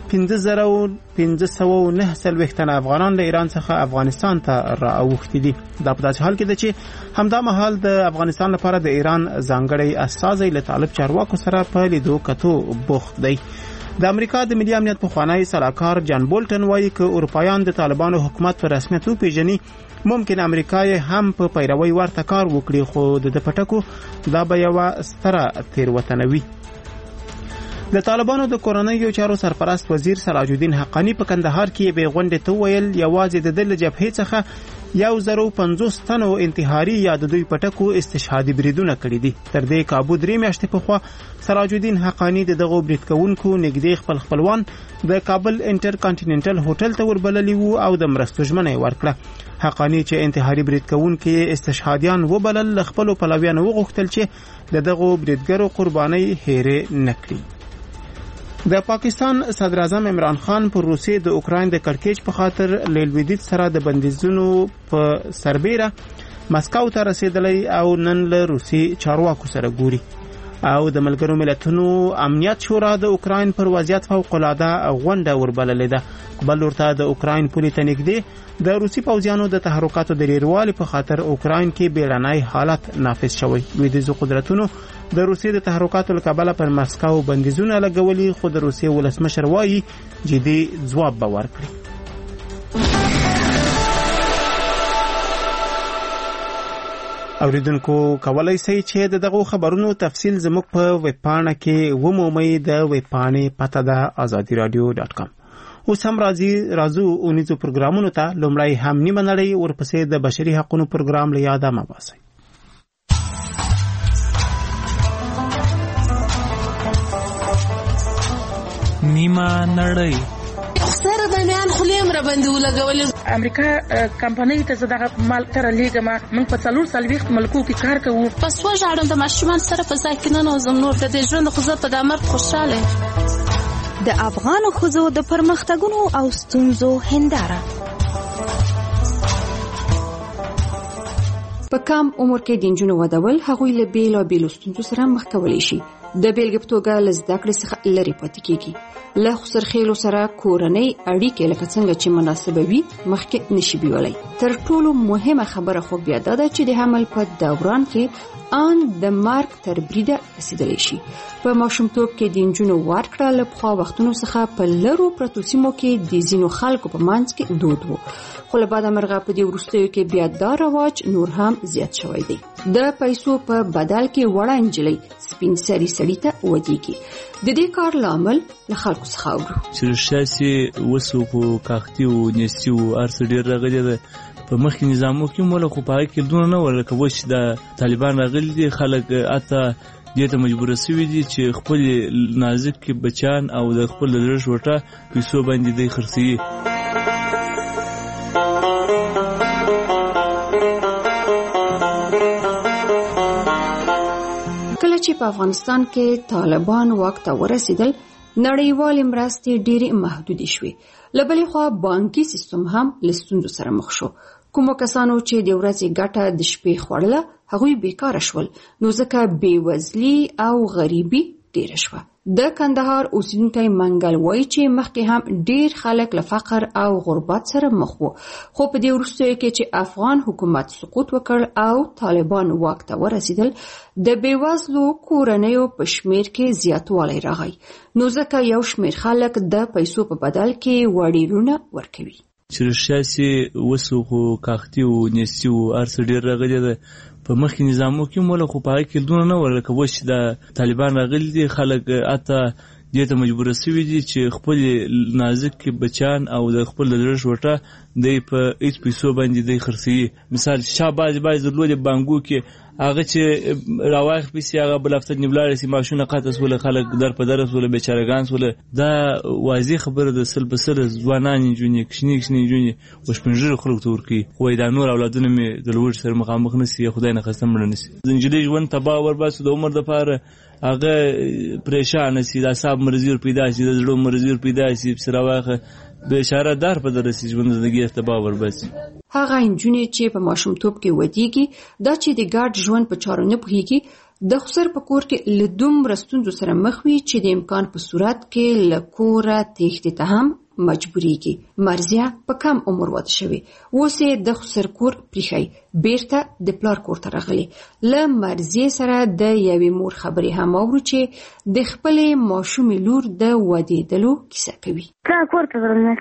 [SPEAKER 2] 5509 تنه افغانان له ایران څخه افغانستان ته راوښتي دي. دا په داسې حال کې ده چې همدا مهال د افغانستان لپاره د ایران ځانګړی استازی له طالب چارواکو سره په لیدو کتو بوخت دی. د امریکا د ملي امنیت پخوانی سلاکار جان بولټن وایي که اروپایان د طالبانو حکومت په رسمیت وپیژني، ممکن امریکا هم په پیروي ورته کار وکړي، خو د پټکو دا به یو ستره تیروتنه وي. د طالبانو د کورنیو چارو سرپرست وزیر سراج الدین حقانی په کندهار کې به غونډه ته ویل یوازې د دل جبهې څخه 150 تنو انتحاري یا د دوی پټکو استشهادي بریدونه کړي دي. تر دې کابو 3 میاشتې پخوا سراج الدین حقانی دغه برید کوونکو نږدې خپلوان د کابل انټر کانټیننټل هوټل ته وربللي وو او د مرستو ژمنه ورکړه. حقانی چې انتحاري برید کوونکو استشهادیان وبلل، خپل پلویان وغوښتل چې دغه بریدګرو قرباني هېره نکړي. د پاکستان صدر اعظم عمران خان پر روسیې د اوکراین د کړکېچ په خاطر لیلویدیت سره د بندیزونو په سربېره مسکو ته رسیدلی او نن له روسي چارواکو سره ګوري. او د ملګرو ملتونو امنیت شورا د اوکراین پر وضعیت فوق العاده غونډه وربللې ده. بل ورته د اوکراین پولې ته نږدې د روسي پوځیانو د تحرکاتو د ډیروالي په خاطر اوکراین کې بیړنی حالت نافذ شوی. لویدیځو قدرتونو د روسي د تحرکاتو له کبله پر مسکو بندیزونه لګولي، خو د روسي ولسمشر وایي جدي ځواب به ورکړي. اوریدونکو کولای شئ چې دغه خبرونو تفصیل زموږ په ویب پاڼه کې ومومئ. د ویب پاڼې پته ده azadiradio.com. اوس هم راځو اونیزو پروګرامونو ته. لومړی هم نیمه نړۍ، ورپسې د بشري حقوقو پروګرام له یاده مه باسئ.
[SPEAKER 18] نیمه نړۍ.
[SPEAKER 3] سره بنیان خلیم را باندې ولګولې.
[SPEAKER 26] امریکا کمپنۍ ته زداغه مال تر لیګه من په 440 ملکو کې کار کوو.
[SPEAKER 3] پس وژاړم د ماشومان سره په ځای کې نه نوزم نور د دې ژوند خو زه په دامر خوشاله.
[SPEAKER 21] د افغان ښځو د پرمختګونو او ستونزو هنداره. په کم عمر کې د نجونو ودول هغوی له بیلابیلو ستونزو سره مخ کولی شي. د بیلګې په توګه له زده کړې څخه لرې پاتې کېږي. له خسرخیلو سره کورنۍ اړیکې لکه څنګه چې مناسبه وي مخکې نشي بیولای. تر ټولو مهمه خبره خو بیا دا ده چې د حمل په دوران کې ان د مرګ تر بریده رسیدلی شي. په ماشومتوب کې د نجونو ورکړه له پخوا وختونو څخه په لرو پرتو سیمو کې د ځینو خلکو په منځ کې دود و، خو له بعده مرغه په دې وروستیو کې بیا دا رواج نور هم زیات شوی دی. د پیسو په بدل کې وړه نجلۍ سپین سري سړي ته ودیږي. د دې کار لامل له خلکو څخه اورو
[SPEAKER 5] چې شاسي وسو په کاختي او نسیو ارس ډیر راغلي ده. په مخکې نظامو کې مولا خو پای کې دونه نه ورکه وښ د طالبان راغلي دي. خلک اته دې ته مجبور شوي دي چې خپل نازک بچان او د خپل لږ وټه پیسو باندې د خرڅي.
[SPEAKER 21] په افغانستان کې طالبان واک ته ورسېدل، نړیوالې مرستې ډېرې محدودې شوې. له بلې خوا بانکي سیستم هم له ستونزو سره مخ شو. کومو کسانو چې د ورځې ګټه د شپې خوړله هغوی بیکاره شول، نو ځکه بېوزلي او غریبي ډېره شوه. د کندهار اوسیدونکی منګل وایي چې مخکې هم ډېر خلک له فقر او غربت سره مخ وو، خو په دې وروستیو کې چې افغان حکومت سقوط وکړ او طالبان واک ته ورسېدل، د بېوزلو کورنیو په شمېر کې زیاتوالی راغی، نو ځکه یو شمېر خلک د پیسو په بدل کې وړیرونه ورکوي.
[SPEAKER 5] چې رښتیا سي وسو خو کاختي و نیستي و هر څه ډېر راغلی ده. په مخکې نظامو کې مولا خو په هغې کې دونه نه وه، لکه اوس چې د طالبان راغلي دي، خلک حتی دې ته مجبوره سوي دي چې خپل نازک بچیان او د خپل د زړه شوټه دی په هېڅ پیسو باندې دی خرڅوي. مثال شا بعضې درلودې بانګو کې هغه چې راواخ پیسې هغه بل هفته نیم لاړې سي، معاشونه قطع سوله، خلک در په در سوله، بیچارهګان سوله. دا واضح خبره ده. سل په سل ځوانان نجونې، کشنې نجونې وشپنژرو خلکو ته ورکوي، خو دا نور اولادونه مې د لوږې سره مخامخ نه سي، خدای نخواسته مړه نه سي. د نجلۍ ژوند تباه ورباسو د عمر دپاره، هغه پریشانه سي، د اعصاب مرضي ور پیدا سي، د زړه مرضي ور پیدا سي، پسې راواخه بیچاره دار په در رسي، ژوند زندګي تباه ورباسي.
[SPEAKER 21] هغه نجونې چې په ماشومتوب کې ودیږي، دا چې د ګډ ژوند په چارو نه پوهیږي، د خسر په کور کې له دومره ستونزو سره مخ وي چې د امکان په صورت کې له کوره تېښتې ته هم مجبوریږي. مرزیه په کم عمر واده شوې، اوس یې د خسر کور پریښی، بیرته د پلار کور ته راغلی. له مرزیې سره د یوې مور خبرې هم اورو چې د خپلې ماشومې لور د ودېدلو کیسه کوي.
[SPEAKER 6] پلار کور ته ورغلم،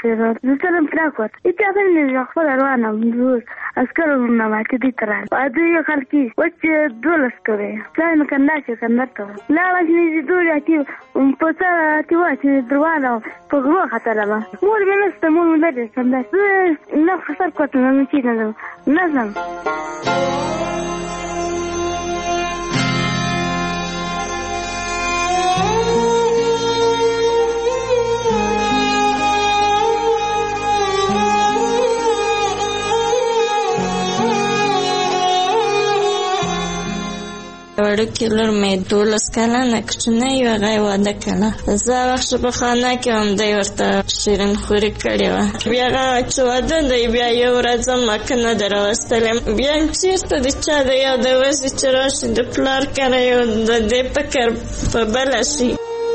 [SPEAKER 6] زه تلم پلار کور ته، هېچا ته مې خپله روانه وم، عسکرو نه ماتې دوی ته راغلم. واده یې خلکي وچ 12 کوې، پلار مې کندهار چې کندهار ته وم، لاړه چې مې دورې اتي په سر اتي وه چې دروانه په غرو ختلمه، مور مې نشته، مور مې لرې کندهار، زه نه خسر کور ته ځم، چېرته ځم نه ځم.
[SPEAKER 7] وړوکې لور مې 12 کلنه کوچنۍ وه، هغه یې واده کړه. زه هغه وخت په خانه کې وم، دی ورته شیرین خوري کړې وه. بیا هغه چې واده دی، بیا یو ورځ مکه نه ده راوستلې، بیا هم چېرته د چا د یاده وځي چې راشي د پلار کره یو د دې فکر په بله شي.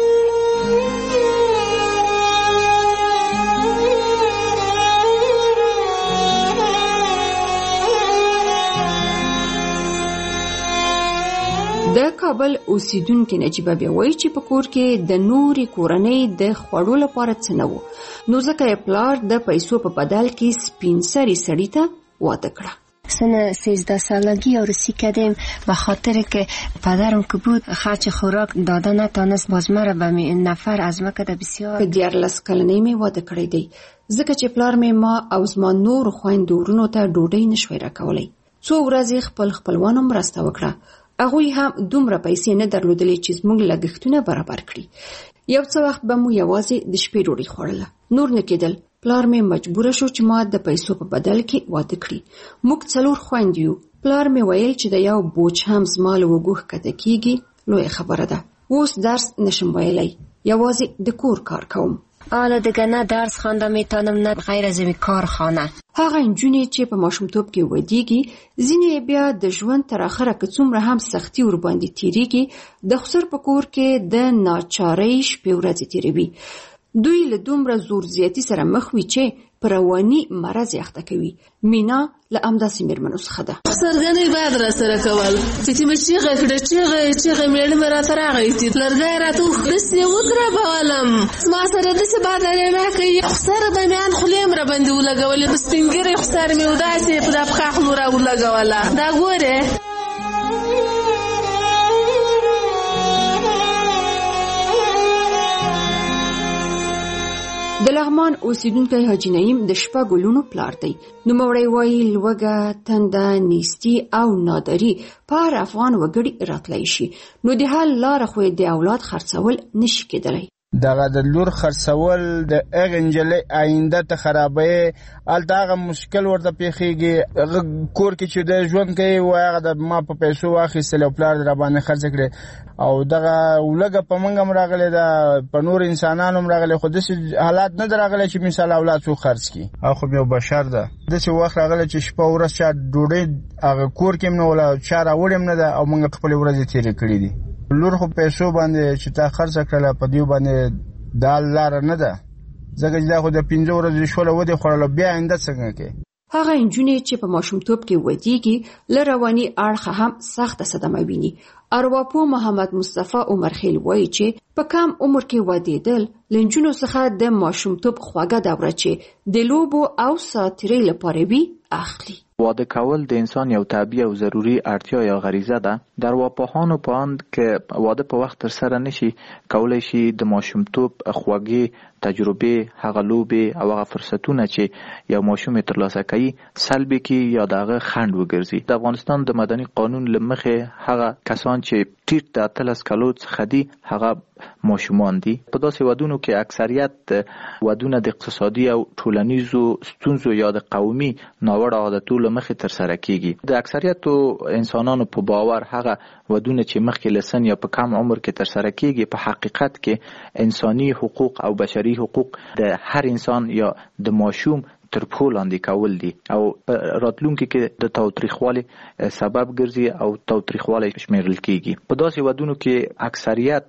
[SPEAKER 21] د کابل اوسیدونکې نجیبه بیا وایي چې په کور کې د نورې کورنۍ د خوړو لپاره څه نه وو، نو ځکه یې پلار د پیسو په بدل کې سپین سري سړي ته واده کړه.
[SPEAKER 9] سن 13 سالگی عروسی کردیم به خاطر که پدرم که بود خرچ خوراک داده نتانست، باز مرا به نفر از مکه بسیار.
[SPEAKER 21] په 14 کلنۍ مې واده کړی دی، ځکه چې پلار مې ما او زما نور خویندو ورونو ته ډوډۍ نشوی راکولی. څو ورځې خپل خپلوانو مرسته وکړه، هغوی هم دومره پیسې نه درلودلې چې زموږ لګښتونه برابر کړي. یو څه وخت به مو یوازې د شپې ډوډۍ خوړله، نور نه کېدل. پلار مې مجبوره شو چې ما د پیسو په بدل کې واده کړي. موږ 4 خویندې یو. پلار مې ویل چې د یو بوج هم زما له اوږو ښکته کېږي لویه خبره ده. اوس درس نشم ویلی، یوازې د کور کار کوم.
[SPEAKER 9] حالا دیگه نه درس خوانده میتونم نه غیر از این کارخانه.
[SPEAKER 21] هغه نجونې چې په ماشومتوب کې ودیږي، ځینې بیا د ژوند تر اخره که څومره هم سختي ور باندې تیریږي، د خسر په کور کې د ناچارۍ شپې ورځې تیروي. دوی له دومره زور زیاتي سره مخ وي چې په رواني مرض اخته کوي. مینا له همداسې مېرمنو څخه ده.
[SPEAKER 3] سرګنۍ باید راسره کول چې مې چیغه کړه، چیغه مېړه مې راته راغی چې لرګی راته داسې ودربولم، زما سره داسې بادرې راکوي، خسر به مې ان خولې م راباندې ولګولې، په سپین ږیرې خسر مې داسې په دا پښه خولو راولګوله. دا ګورې
[SPEAKER 21] د لغمان اوسیدونکی حاجي نعیم د شپږو لوڼو پلار دی. نوموړی وایي لوږه، تنده، نیستي او ناداري په هر افغان وګړي راتلی شي، نو د حل لاره خو د اولاد خرڅول نشي کېدلی.
[SPEAKER 4] دغه د لور خرڅول د هغې نجلۍ آینده ته خرابوي. هلته هغه مشکل ورته پیښیږي، هغه کور کې چې د ژوند کوي وایي هغه د ما په پیسو واخیستل او پلار در باندې خرڅ کړې، او دغه ولږه په موږ هم راغلی ده، په نور انسانانو هم راغلی، خو داسې حالات نه ده راغلی چې مثال اولاد څوک خرڅ کړي. او خو یو بشر ده، داسې وخت راغلی چې شپه ورځ چا ډوډۍ هغه کور کې هم نه وله، چا راوړې هم نه ده، او موږ خپلې ورځې تېرې کړي دي. لور خو پیسو باندې چې تا خرڅه کړله په دې باندې دا لاره نه ده، ځکه چې دا خو د 5 ورځې شوله ودې خوړله، بیا آینده څنګه کوي؟
[SPEAKER 21] هغه نجونې چې په ماشومتوب کې ودیږي له رواني اړخه هم سخته صدمه ویني. ارواپوه محمد مصطفی عمرخیل وایي چې په کم عمر کې ودېدل له نجونو څخه د ماشومتوب خواږه دوره چې د لوبو او ساتیرۍ لپاره وي اخلي.
[SPEAKER 12] واده کول د انسان یو طبیعي او ضروري اړتیا یا غریزه ده. در ارواپوهانو په اند که واده په وخت ترسره نشي، کولی شي د ماشومتوب خوږې تجربې، هغه لوبې او هغه فرصتونه چې یو ماشوم ترلاسه کوي سلبي کړي یا دغه خنډ وګرځي. د افغانستان د مدني قانون له مخې هغه کسان چې ټیټ د 13 کالو څخه دي هغه ماشومان دي. په داسې ودونو کې اکثریت ودونه د اقتصادي او ټولنیزو ستونزو یا د قومي ناوړه عادتو له مخې ترسره کیږي. د اکثریتو انسانانو په باور هغه ودونه چې مخکې لسن یا په کم عمر کې ترسره کیږي په حقیقت کې انساني حقوق او بشري حقوق د هر انسان یا د ماشوم تر پښو لاندې کول دي او راتلونکي کې د تاوتریخوالي سبب ګرځي او تاوتریخوالي شمیرل کیږي. په داسې ودونو کې اکثریت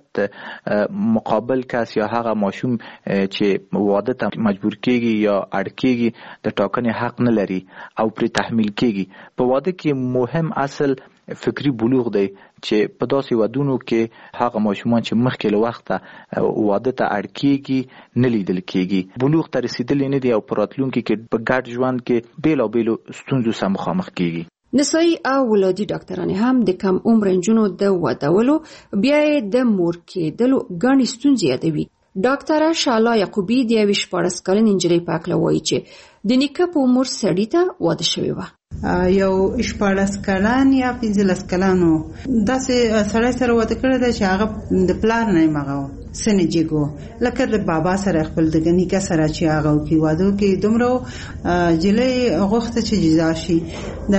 [SPEAKER 12] مقابل کس یا هغه ماشوم چې واده ته مجبور کیږي یا اړ کیږي د ټاکنې حق نه لري او پر تحمیل کیږي. په واده کې مهم اصل فکری بلوغ دی چې په داسې ودونو کې هغه ماشومان چې مخکې له وخته واده ته اړ کیږي نه لیدل کیږي. بلوغ ته رسیدلی نه دي او په راتلونکي کې په ګډ ژوند کې بیلابیلو ستونزو سره مخامخ کیږي.
[SPEAKER 21] نسایي او ولادي ډاکټرانې هم د کم عمر نجونو د ودولو بیا د مور کېدلو ګڼې ستونزې یادوي. ډاکټره شالا یعقوبی د 14 کلنې نجلۍ په اړه وایي چې د نیکه په عمر سړي ته واده شوی و.
[SPEAKER 13] یو 14 کلن یا 15 کلنو داسې سړی سره واده کړی دی چې هغه د پلار نه مغه سنجیګو لکه د بابا سره خپل د نیکه سره چې هغه کې واده کې دومره جلې غوښته چې جدا شي. د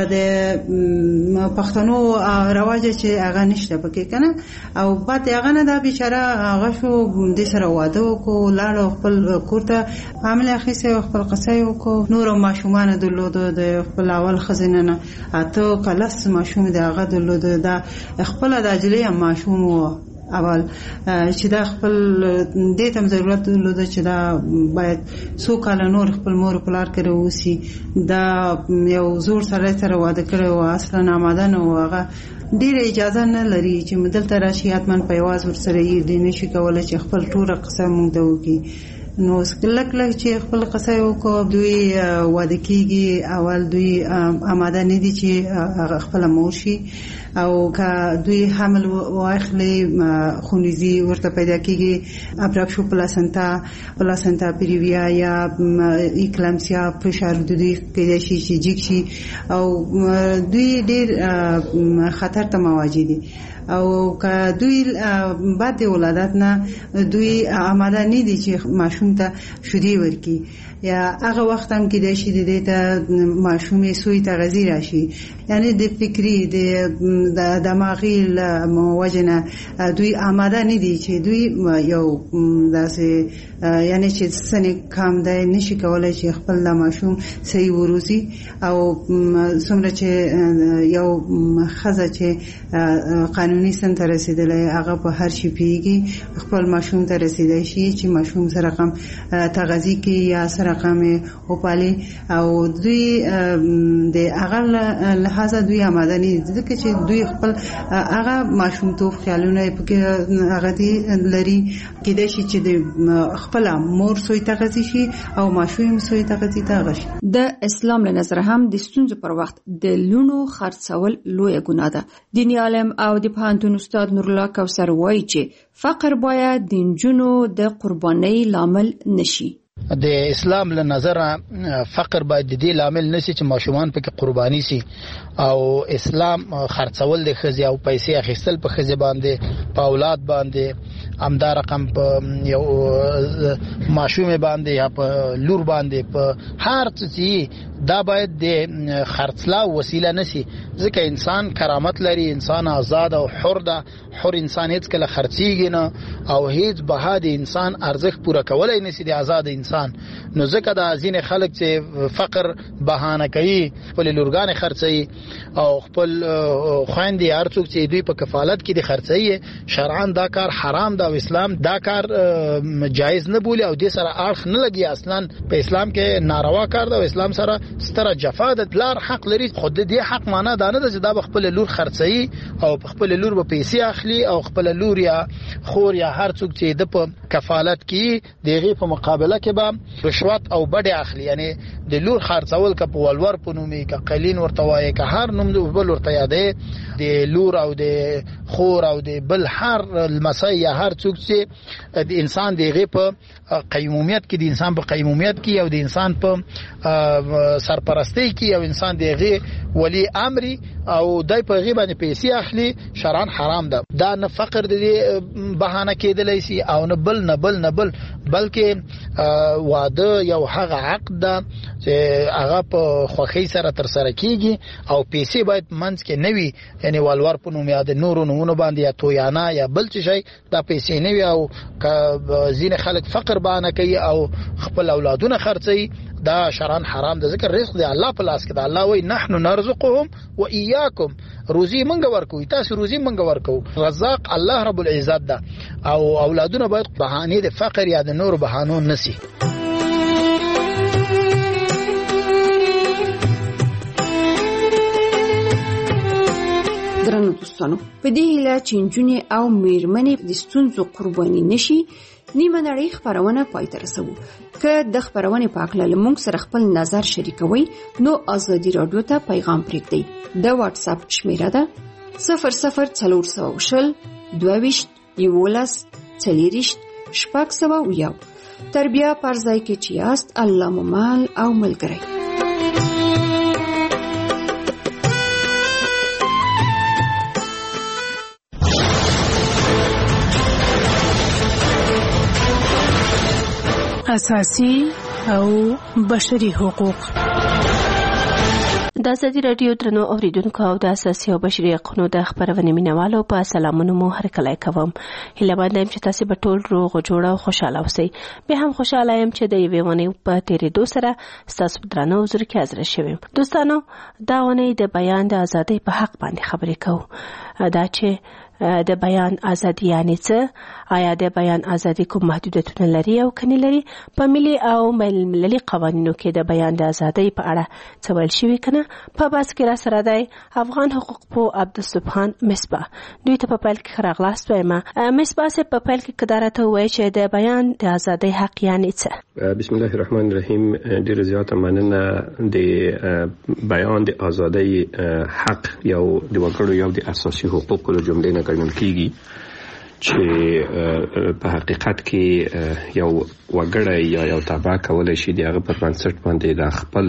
[SPEAKER 13] پښتنو رواج چې هغه نشته پکې کنه، او بعد هغه نه دا بیچاره هغه شو د سره واده وکړو، لاړ خپل کوټه عامل اخیسه خپل قصې وکړو، نور ماشومان درلود د خپل اول خزینه نه اته کلاس ماشوم د هغه درلود دا خپل د اجلې ماشوم اول چې دا خپل دې تم ضرورت درلود چې دا باید سو کال نور خپل مور پلار کړو وسی. دا یو زور سره واده کړو اصلا آماده نه وغه ډیر اجازه نه لري چې مدل تر راشي اتمن په आवाज ورسره یې دې نشي کولای چې خپل ټول قسم مونږ دوی نو سکلک چې خپل قصې وکړو. دوی واده کیږي اول دوی آماده نه دي چې خپل مور شي او که دوی حمل واخلي خونریزي ورته پیدا کیږي، ابراکشو پلاسنتا پیریویا یا ایکلامسیا فشار دوی کېدای شي چې جګ شي او دوی ډیر خطر ته مواجه دي. او که دوی بعد ولادت نه دوی آماده نه دي چې ماشوم ته شودي ورکي، یا هغه وخت هم کې د شي د ماشومې سوی تغذی راشي، یعنی د فکری د دماغي موجنه دوی آماده نه دي چې دوی یو داسې یعنی چې سنې کم دی نشي کولای چې خپل د ماشوم صحیح وروزي. او څومره چې یو خزه چې قانوني سن ته رسیدلی هغه په هر شي پیږي خپل ماشوم ته رسیدای شي چې ماشوم سره کم تغذی کې یا سره کم او پالي، او دوی د هغه لحاظه دوی آماده نه دي چې دوی خپل هغه ماشوم تو خیالونه پکې هغه دي لري کېدای شي چې د خپل مور سوی تغذی شي او ماشوم سوی تغذی تغشي.
[SPEAKER 21] د اسلام له نظر هم د ستونزو پر وخت د لونو خرڅول لوی ګناه ده. دیني عالم او د پوهنتون استاد نور الله کوثر وایي چې فقر باید د نجونو د قربانۍ لامل نشي.
[SPEAKER 10] د اسلام له نظر فقر باید د دې لامل نشي چې ماشومان پکې قرباني سي او اسلام خرڅول د خزي او پیسې اخیستل په خزي باندې په اولاد باندې همدا رقم په یو ماشوم باندې یا په لور باندې په هر څه دا باید د خرڅلاو وسیله نشي ځکه انسان کرامت لري انسان آزاد او حر ده حر انسان هیڅ کله خرڅیږي نه او هیڅ بها د انسان ارزښت پوره کولای نشي د آزاد انسان نو ځکه د ځینې خلک چې فقر بهانه کوي خپل لورګان خرڅي او خپل خويندې هر څوک چې دوی په کفالت کې د خرڅي شرعاً دا کار حرام ده او اسلام دا کار جایز نه بولي او د سره اړخ نه لګي اصلا په اسلام کې ناروا کار ده او اسلام سره ستره جفا ده لار حق لري خود دې حق معنا دا نه ده چې دا خپل لور خرڅي او خپل لور په پیسې اخلي او خپل لور یا خور یا هر څوک چې د په کفالت کې دغه په مقابله کې به رشوت او بډې اخلي یعنی د لور خرڅول ک په ولور په نومي ک قلین ورته وایي ک هر نوم د بل ورته یادې د لور او د خور او د بل هر المسای یا هر څوک چې د انسان دغه په قیمومیت کې د انسان په قیمومیت کې او د انسان په سرپرستی کې او انسان دغه ولی امر او دای په غیبه نه پیسې اخلي شرعاً حرام ده دا نه فقر د بهانه کېدلی سي او نه بل بلکې واده یو هغه عقد ده چې هغه په خوخي سره تر سره کیږي او پیسې باید منځ کې نوي یعنی والور په نوم یاد نورو نمونه باندې یا تویانا یا بل څه شي دا پیسې نوي او زین خلک فقر بهانه کوي او خپل اولادونه خرڅي دا شرعاً حرام ده ذکر رزق دی الله په لاس کې ده الله وای نحنو نرزقهم واياكم روزي منګ ورکو تاسو روزي منګ ورکو رزاق الله رب العزت ده او اولادونه باید بهانه د فقر یا د نور بهانو نسی
[SPEAKER 21] درنو دوستانو په دې هیله چې نجونې او میرمنې د ستونزو قرباني نشي نیمه نړۍ خبرونه پای ته رسوو که د خبرونه په اړه لمونږ سره خپل نظر شریکوي نو ازادي رادیو ته پیغام پرېږدئ د واتس اپ شمیره ده 0040 22 11 40 تر بیا پر ځای کې چې یاست الله ممال او ملګری
[SPEAKER 14] اساسي او بشري حقوق
[SPEAKER 15] د ازادي رادیو درنو اوریدونکو او د اساسي او بشري حقوقو د خبرونه مینوالو په سلامونو مو هرکلی کوم هیله باندې چې تاسو به ټول روغ جوړ او خوشاله اوسئ به هم خوشاله يم چې د یوې ونې په تیرېدو سره تاسو درنو حضور کې حاضر شوم دوستانو دا ونې د بیان د ازادۍ په حق باندې خبرې کوو دا چې د بیان ازادي یعنی څه آیا د بیان ازادي کوم محدودیتونه لري او کني لري په ملي او بین المللي قوانینو کې د بیان د ازادۍ په اړه څه ویل شوی کنه په بحث کې را سره دی افغان حقوق پو عبدالسبحان مصباح دوی ته په پیل کې راغلاست وایم مصباح سه په پیل کې قدرت وایي چې د بیان د ازادۍ حق یعنی څه
[SPEAKER 16] بسم الله الرحمن الرحیم ډیر زیاته مننه د بیان د ازادۍ حق یو د وګړو یو د اساسي حقوقو له جملې نه ګڼل کیږي چې په حقیقت کې یو وګړی یا یو تابع کولای شي د هغه پر بنسټ باندې د خپل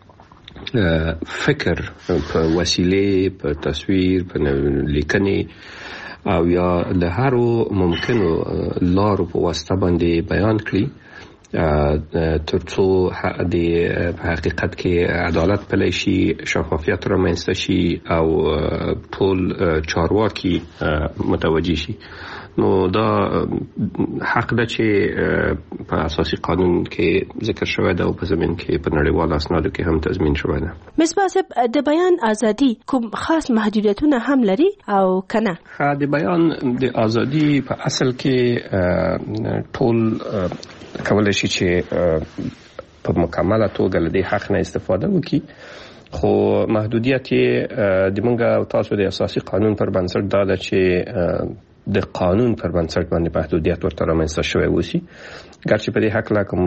[SPEAKER 16] فکر په وسیله په تصویر په لیکنې او یا له هر ممکنو لارو په واسطه باندې بیان کړي ترڅو د حقیقت کې عدالت پلی شي شفافیت رامنځته شي او ټول چارواکي متوجي شي نو دا حق ده چې په اساسي قانون کې ذکر شوی ده او په زمين کې په نړیوالو اسنادو کې هم تضمین شوی ده
[SPEAKER 15] مصباح صاحب د بیان ازادي کوم خاص محدودیتونه هم لري او کنه
[SPEAKER 16] د بیان د ازادي په اصل کې ټول کولای شي چې په مکمله توګه له دې حق نه استفاده وکړي خو محدودیت د مونږه تاسو د اساسي قانون پر بنسټ دا ده چې د قانون پر بنسټ باندې محدودیت ورته رامنځته شوی وسی ګرچې په دې حق لا کوم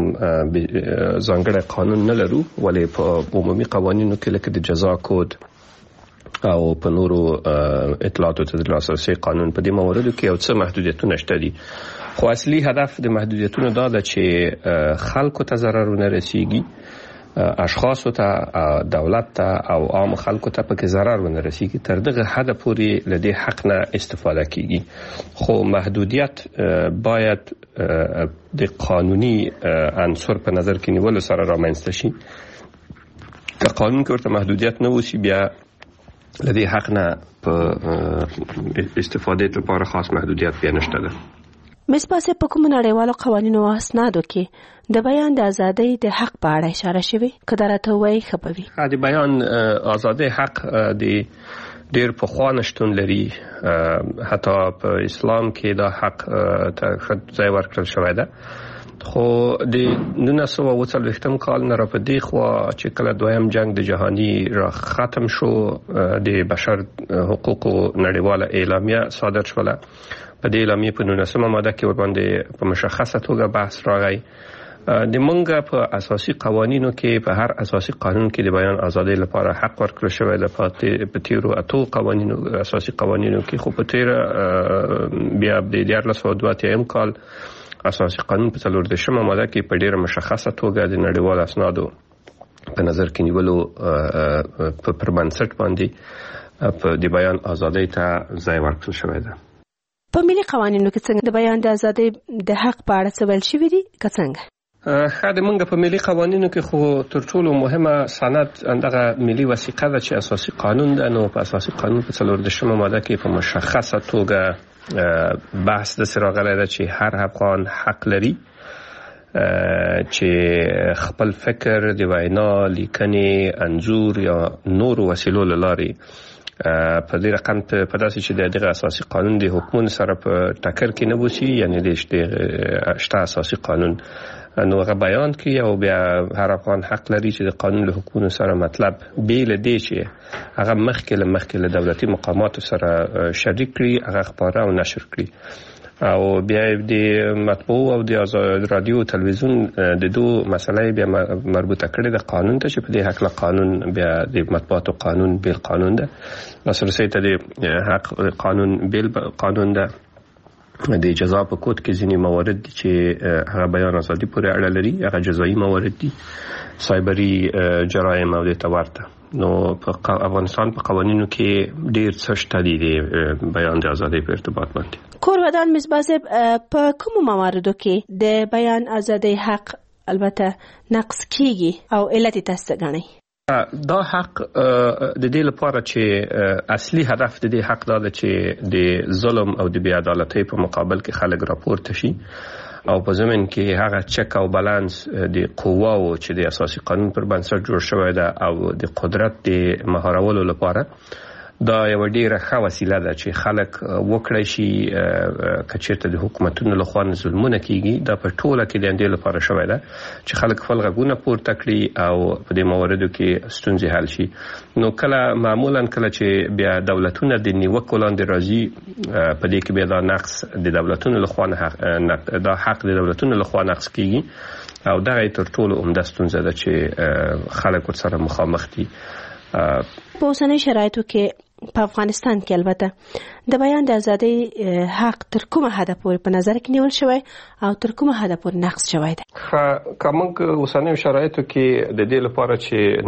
[SPEAKER 16] ځانګړی قانون نه لرو ولې په عمومي قوانینو کې لکه د جزا کود او په نورو اطلاعاتو ته د لاسرسي قانون په دې مواردو کې یو څه محدودیتونه شته دي. خو اصلي هدف د محدودیتونو دا ده چې خلکو ته ضرر ونه رسیږي، اشخاصو ته، دولت ته او عام خلکو ته پکې ضرر ونه رسیږي. تر دغه حد پورې له دې حق نه استفاده کیږي. خو محدودیت باید د قانوني عنصر په نظر کې نیولو سره رامنځته شي. که قانون کې ورته محدودیت نه وسی، بیا له دې حق نه په استفاده لپاره خاص محدودیت بیا نشته ده.
[SPEAKER 15] مصباح په کوم نړیوالو قوانینو او اسنادو کې د بیان د ازادۍ د حق په اړه اشاره شوی؟ که درته وایي ښه به وي.
[SPEAKER 16] د بیان ازادۍ حق د ډیر پخوانه شتون لري. حتی په اسلام کې دا حق ته ښه ځای ورکړل شوی ده. خو د 1940 کال نه را په دې خوا چې کله دویم جنگ د جهانی را ختم شو، د بشر حقوقو نړیواله اعلامیه صادر شوله. په دې اعلامیه په 19 ماده کې ورباندې په مشخصه توګه بحث راغی. د منګه په اساسي قوانینو کې، په هر اساسي قانون کې د بیان ازادۍ لپاره حق ورکړل شوی دی. په تیرو اتو قوانینو، اساسي قوانینو کې، خو په تیر بیا د 1932 کال اساسي قانون په 14 ماده کې په ډیره مشخصه توګه د نړیوال اسنادو په نظر کې نیولو پر بنسټ باندې په د بیان ازادۍ ته ځای ورکړل شوی دی.
[SPEAKER 15] په ملي قوانینو کې څنګه د بیان د ازادۍ د حق په اړه څه ویل شوي دي؟ که څنګه؟
[SPEAKER 16] د منګه په ملي قوانینو کې خو تر ټولو مهمه سند دغه ملي وثیقه ده چې اساسي قانون ده. نو په اساسي قانون په 14 ماده کې په مشخصه توګه بحث د سراغله ده چې هر افغان حق لري چې خپل فکر، د وینا، لیکنې، انځور یا نور وسیلو لاري په دې رقم په داسې چې دغه اساسي قانون د حکومت سره په ټکر کې نه وسی، یعنی د شته اساسي قانون نو هغه بیان کوي او بیا هر افغان حق لري چې د قانون له حکومت سره مطلب بیل دی چې هغه مخکې له دولتي مقاماتو سره شریک کړي، هغه خبره او نشر کړي. او بیا د مطبوع او د رادیو او تلویزیون د دوه مسلې بیا مربوطه کړي د قانون ته، چې په دې حق له قانون بیا د مطبوعاتو قانون بیل قانون ده، لاسرسي ته د حق قانون بیل قانون ده. د جزا په کود کې ځینې موارد دي چې هغه بیان ازادي پورې اړه لري، هغه جزایي موارد دي، سایبري جرایم او د تورته. نو په افغانستان په قوانینو کې ډیر څه شته دي د بیان د ازادۍ په ارتباط باندې.
[SPEAKER 15] کورودان مصباح په کوم مواردو کې د بیان ازادۍ حق البته نقص کیږي او علت تاسو غنئ؟
[SPEAKER 16] دا حق د دې لپاره چې اصلي هدف د دې حق دا ده چې د ظلم او د بې عدالتۍ په مقابل کې خلک راپورته شي او په ضمن کې هغه چک او بالانس د قواو چې د اساسي قانون پر بنسټ جوړ شوی ده او د قدرت د مهارولو لپاره دا یو ډیره ښه وسیله ده چې خلک وکړي شي کچېرته د حکومتونو له خوا ظلمونه کیږي. دا په ټوله کې د اندې لپاره شوی ده چې خلک خپل غږونه پورته کړي او په دې مواردو کې ستونزې حل شي. نو معمولا کله چې بیا دولتونه د نیوکو لاندې راځي، په دې کې بیا دا نقص د دولتونو له خوا دا حق د دولتونو له خوا نقص کیږي او دا تر ټولو عمده ستونزه ده چې خلک ورسره مخامخ دي.
[SPEAKER 15] په اوسنۍ شرایطو کې په افغانستان کې البته د بیان د ازادۍ حق تر کومه حده پورې په نظر کې نیول شوی او تر کومه حده پورې نقض شوی دی؟
[SPEAKER 16] کومه اوسنۍ شرایطو کې د دې لپاره چې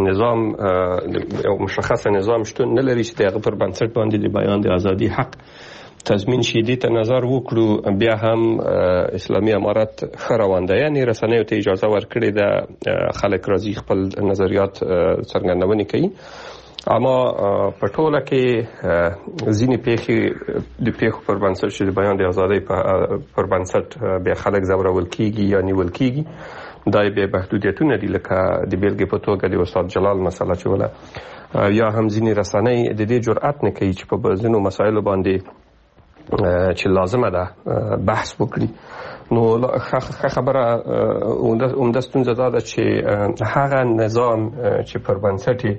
[SPEAKER 16] نظام یو مشخص نظام شتون نه لري چې دغه پر بنسټ باندې د بیان د ازادۍ حق تضمین شي، دې ته نظر وکړو. بیا هم اسلامي امارت ښه روان ده، یعنی رسنیو ته اجازه ورکړې ده خلک راځي خپل نظریات څرګندونې کوي. اما په ټوله کې ځینې پیښې د پیښو پر بنسټ چې د بیان د ازادۍ پر بنسټ بیا خلک ځورول کیږي یا نیول کیږي، دا به محدودیتونه دي، لکه د بیلګې په توګه د استاد جلال مسله چې ولا یا هم ځینې رسنۍ د دې جرأت نه کوي چې په ځینو مسایلو باندې چې لازمه ده بحث وکړي. نو خبره عمده ستونزه دا ده چې هغه نظام چې پر بنسټ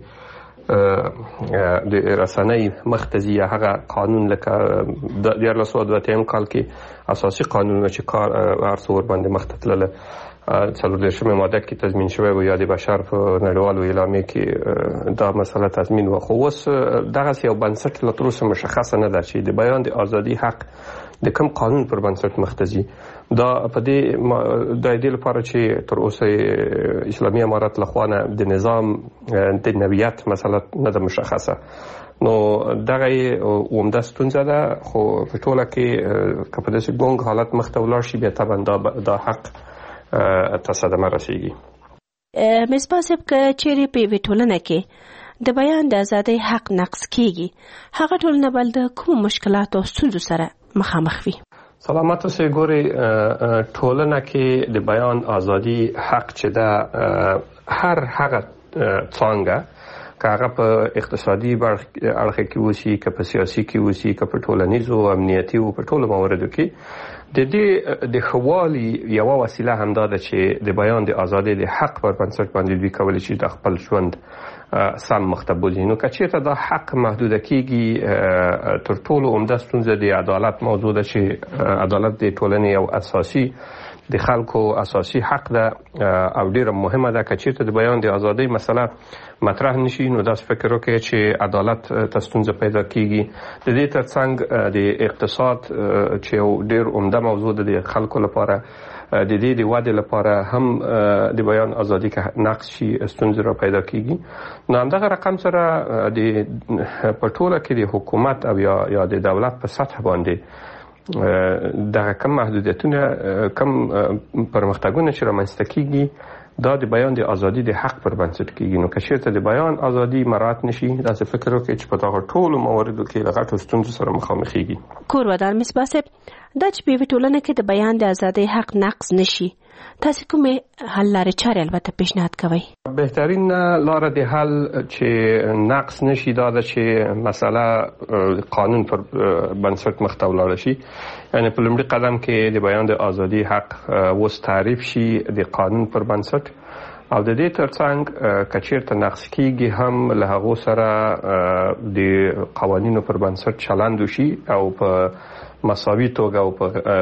[SPEAKER 16] د رسنۍ مختزی هغه قانون لکه د 1932 کال کې اساسي قانون چې کار ارڅ ور باندې مختتلله 40 ماده کې تضمین شوی و یا د بشر په نړیوالو اعلامیه کې دا مسله تضمین و. خو اوس دغسې یو بنسټ لا تر اوسه مشخصه نه ده چې د بیان د ازادي حق د کوم قانون پر بنسټ مخ ته ځي. دا په دې لپاره چې تر اوسه اسلامي امارت لخوا نه د نظام د نوعیت مسله نه ده مشخصه. نو دغه عمده ستونزه ده. خو په ټوله کې که په داسې ګونګ حالت مخ ته ولاړ شي بیا طبعا دا حق ته صدمه رسیږي.
[SPEAKER 15] مصباح صاحب که چیرې په یوې ټولنه کې د بیان د ازادۍ حق نقض کیږي هغه ټولنه بل د کومو مشکلاتو او ستونزو سره مخامخ وي؟
[SPEAKER 16] سلامت اوسئ. ګورئ ټولنه کې د بیان ازادي حق چې ده هر هغه څانګه که هغه په اقتصادي اړخ کې وشي که په سیاسي کې وشي که په ټولنیزو امنیتي او په ټولو مواردو کې د دې د خوالي یو وسیله همدا ده چې د بیان د ازادۍ د حق پر بنسټ باندې دوی کولی شي د خپل ژوند سم مخ ته بوځي. نو که چېرته دا حق محدوده کېږي تر ټولو عمده ستونزه د عدالت موضوع ده چې عدالت د ټولنې یو اساسي د خلکو اساسي حق ده او ډیره مهمه ده. که چېرته د بیان د ازادۍ مسله مطرح نشي نو داسې فکر وکړئ چې عدالت ته ستونزه پیدا کېږي. د دې ترڅنګ د اقتصاد چې یو ډیر عمده موضوع ده د خلکو لپاره د دې د ودې لپاره هم د بیان ازادي که نقص شي ستونزې را پیدا کېږي. نو همدغه رقم سره په ټوله کې د حکومت او یا د دولت په سطح باندې دغه کم محدودیتونه کم پرمختګونه چې رامنځته کېږي دا د بیان د ازادي د حق پر بنسټ کېږي. نو که چېرته د بیان ازادي مراعات نشي داسې فکر وکړئ چې په دغه ټولو مواردو کې له غټو ستونزو سره مخامخېږي.
[SPEAKER 15] کورودار مصباح صاحب دا چې په یوې ټولنه کې د بیان د ازادۍ حق نقض نشي تاسې کومې حل لارې چارې البته پیشنهاد کوئ؟
[SPEAKER 16] بهترین لاره د حل چې نقص نشي دا ده چې مسله قانون پر بنسټ مخ ته ولاړه شي. یعنې په لومړي قدم کې د بیان د ازادي حق اوس تعریف شي د قانون پر بنسټ او د دې ترڅنګ که چېرته نقص کېږي هم له هغو سره د قوانینو پر بنسټ چلند وشي او په مساوي توګه او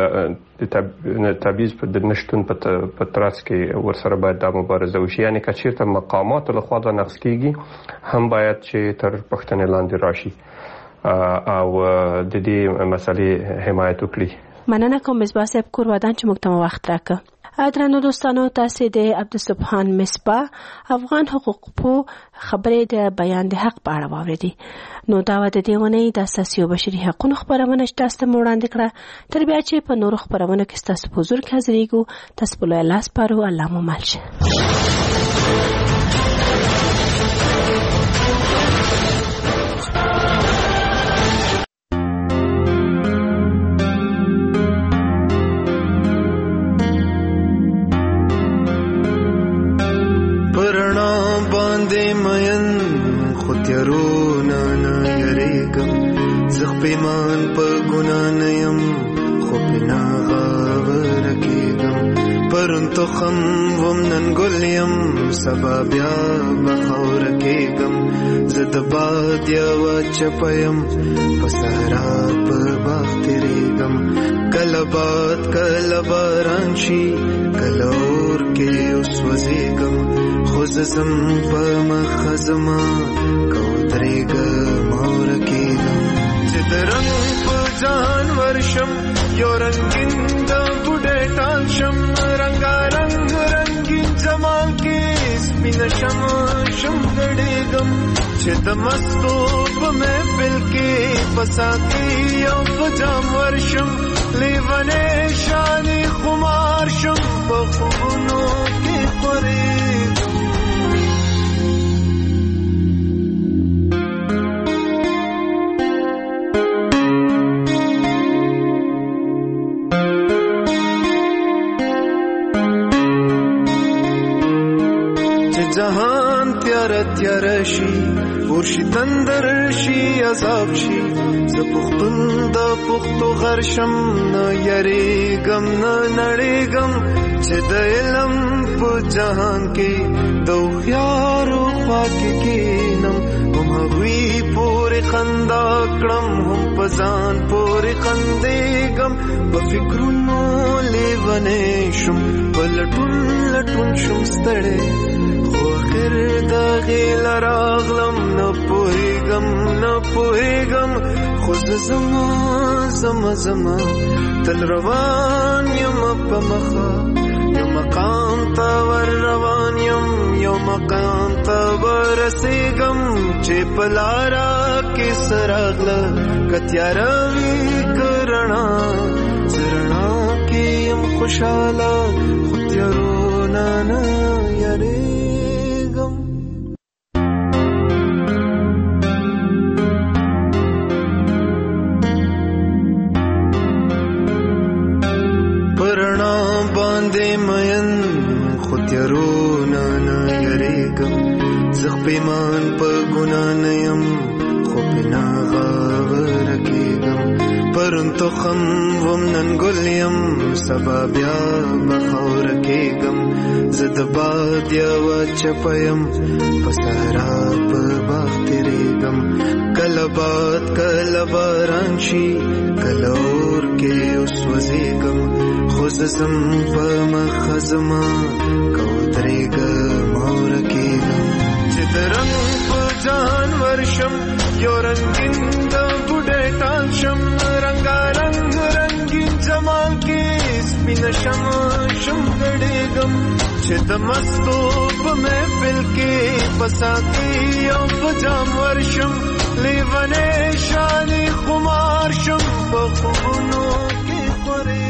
[SPEAKER 16] په تبعیض په نشتون په ترڅ کې ورسره باید دا مبارزه وشي. یعنې که چېرته مقاماتو لخوا دا نقض کېږي هم باید چې تر پوښتنې لاندې راشي او د دې مسلې حمایت وکړي.
[SPEAKER 15] مننه کوم مصباح صاحب کورودان چې موږ ته وخت راکړ. درنو دوستانو تاسې د عبدالسبحان مصباح افغان حقوق پو خبرې د بیان د حق په اړه واورېدې. نو دا د دې ونې د اساسي او بشري حقوقو خبرونه چې تاسو ته وړاندې کړه. تر بیا چې په نورو خبرونو کې ستاسو په حضور کې حاضرېږو تاسو په لوی لاس سپارو. الله مو مل شه.
[SPEAKER 11] پیمان په ګنا نه یم خو پنا غاور کېږم پرون تخم وم نن ګل یم سبا بیا بخور کېږم زه د باد یوه چپه یم په صحرا په باغ تېرېږم کله باد کله باران شي کله اور کې وسوځېږم خو زه ځم په مخه زما که ودرېږم اور کېږم چې د رنګ په ځان ورشم یو رنګین د بوډۍ ټال شم رنګارنګ رنګین جمال کې سپینه شم غړېږم چې د مستو په محفل کې په ساقي یو په جام ورشم لیونی شانې خمار شم په خوبونو کې خورېږم. جهان تیار شي ورشي تندر شي عذاب شي زه پښتون د پښتو غر شم نه یریږم نه نړېږم چې د علم په جهان کې د هوښیارو خوا کې کښېنم هم هغوی پورې خندا کړم هم په ځان پورې خندېږم په فکرونو لیونی شم په لټون لټون شم ستړی خو اخر د غیل راغلم نه پوهیږم خو زما تل روان یم په مخه یو مقام ته ور روان یم یو مقام ته ورسیږم چې په لاره کې سراغله کتیاره وي کرنا زرنا کې یم خوشاله خو تیارونه نه یریږم پرنا باندې مین خو تیارونه نه یریږم زه پیمان په ګناه نه یم خو پې نه غاوره کېږم پرون تخم وم نن ګل یم سبا بیا به خاوره کېږم زه د باد یوه چپه یم په صحرا په باغ تېرېږم کله باد کله باران شي کله اور کې وسوځېږم خو زه ځم په مخه زما که ودرېږم او ورکېږم چې د رنګ په جان ورشم یو رنګین د بوډۍ ټال شم رنګارنګ رنګین جمال کې سپینه شم ګډېږم چې د مستو په محفل کې په ساقي او په جام ورشم لیونی شانې خمار شم په خوبونو کې خورې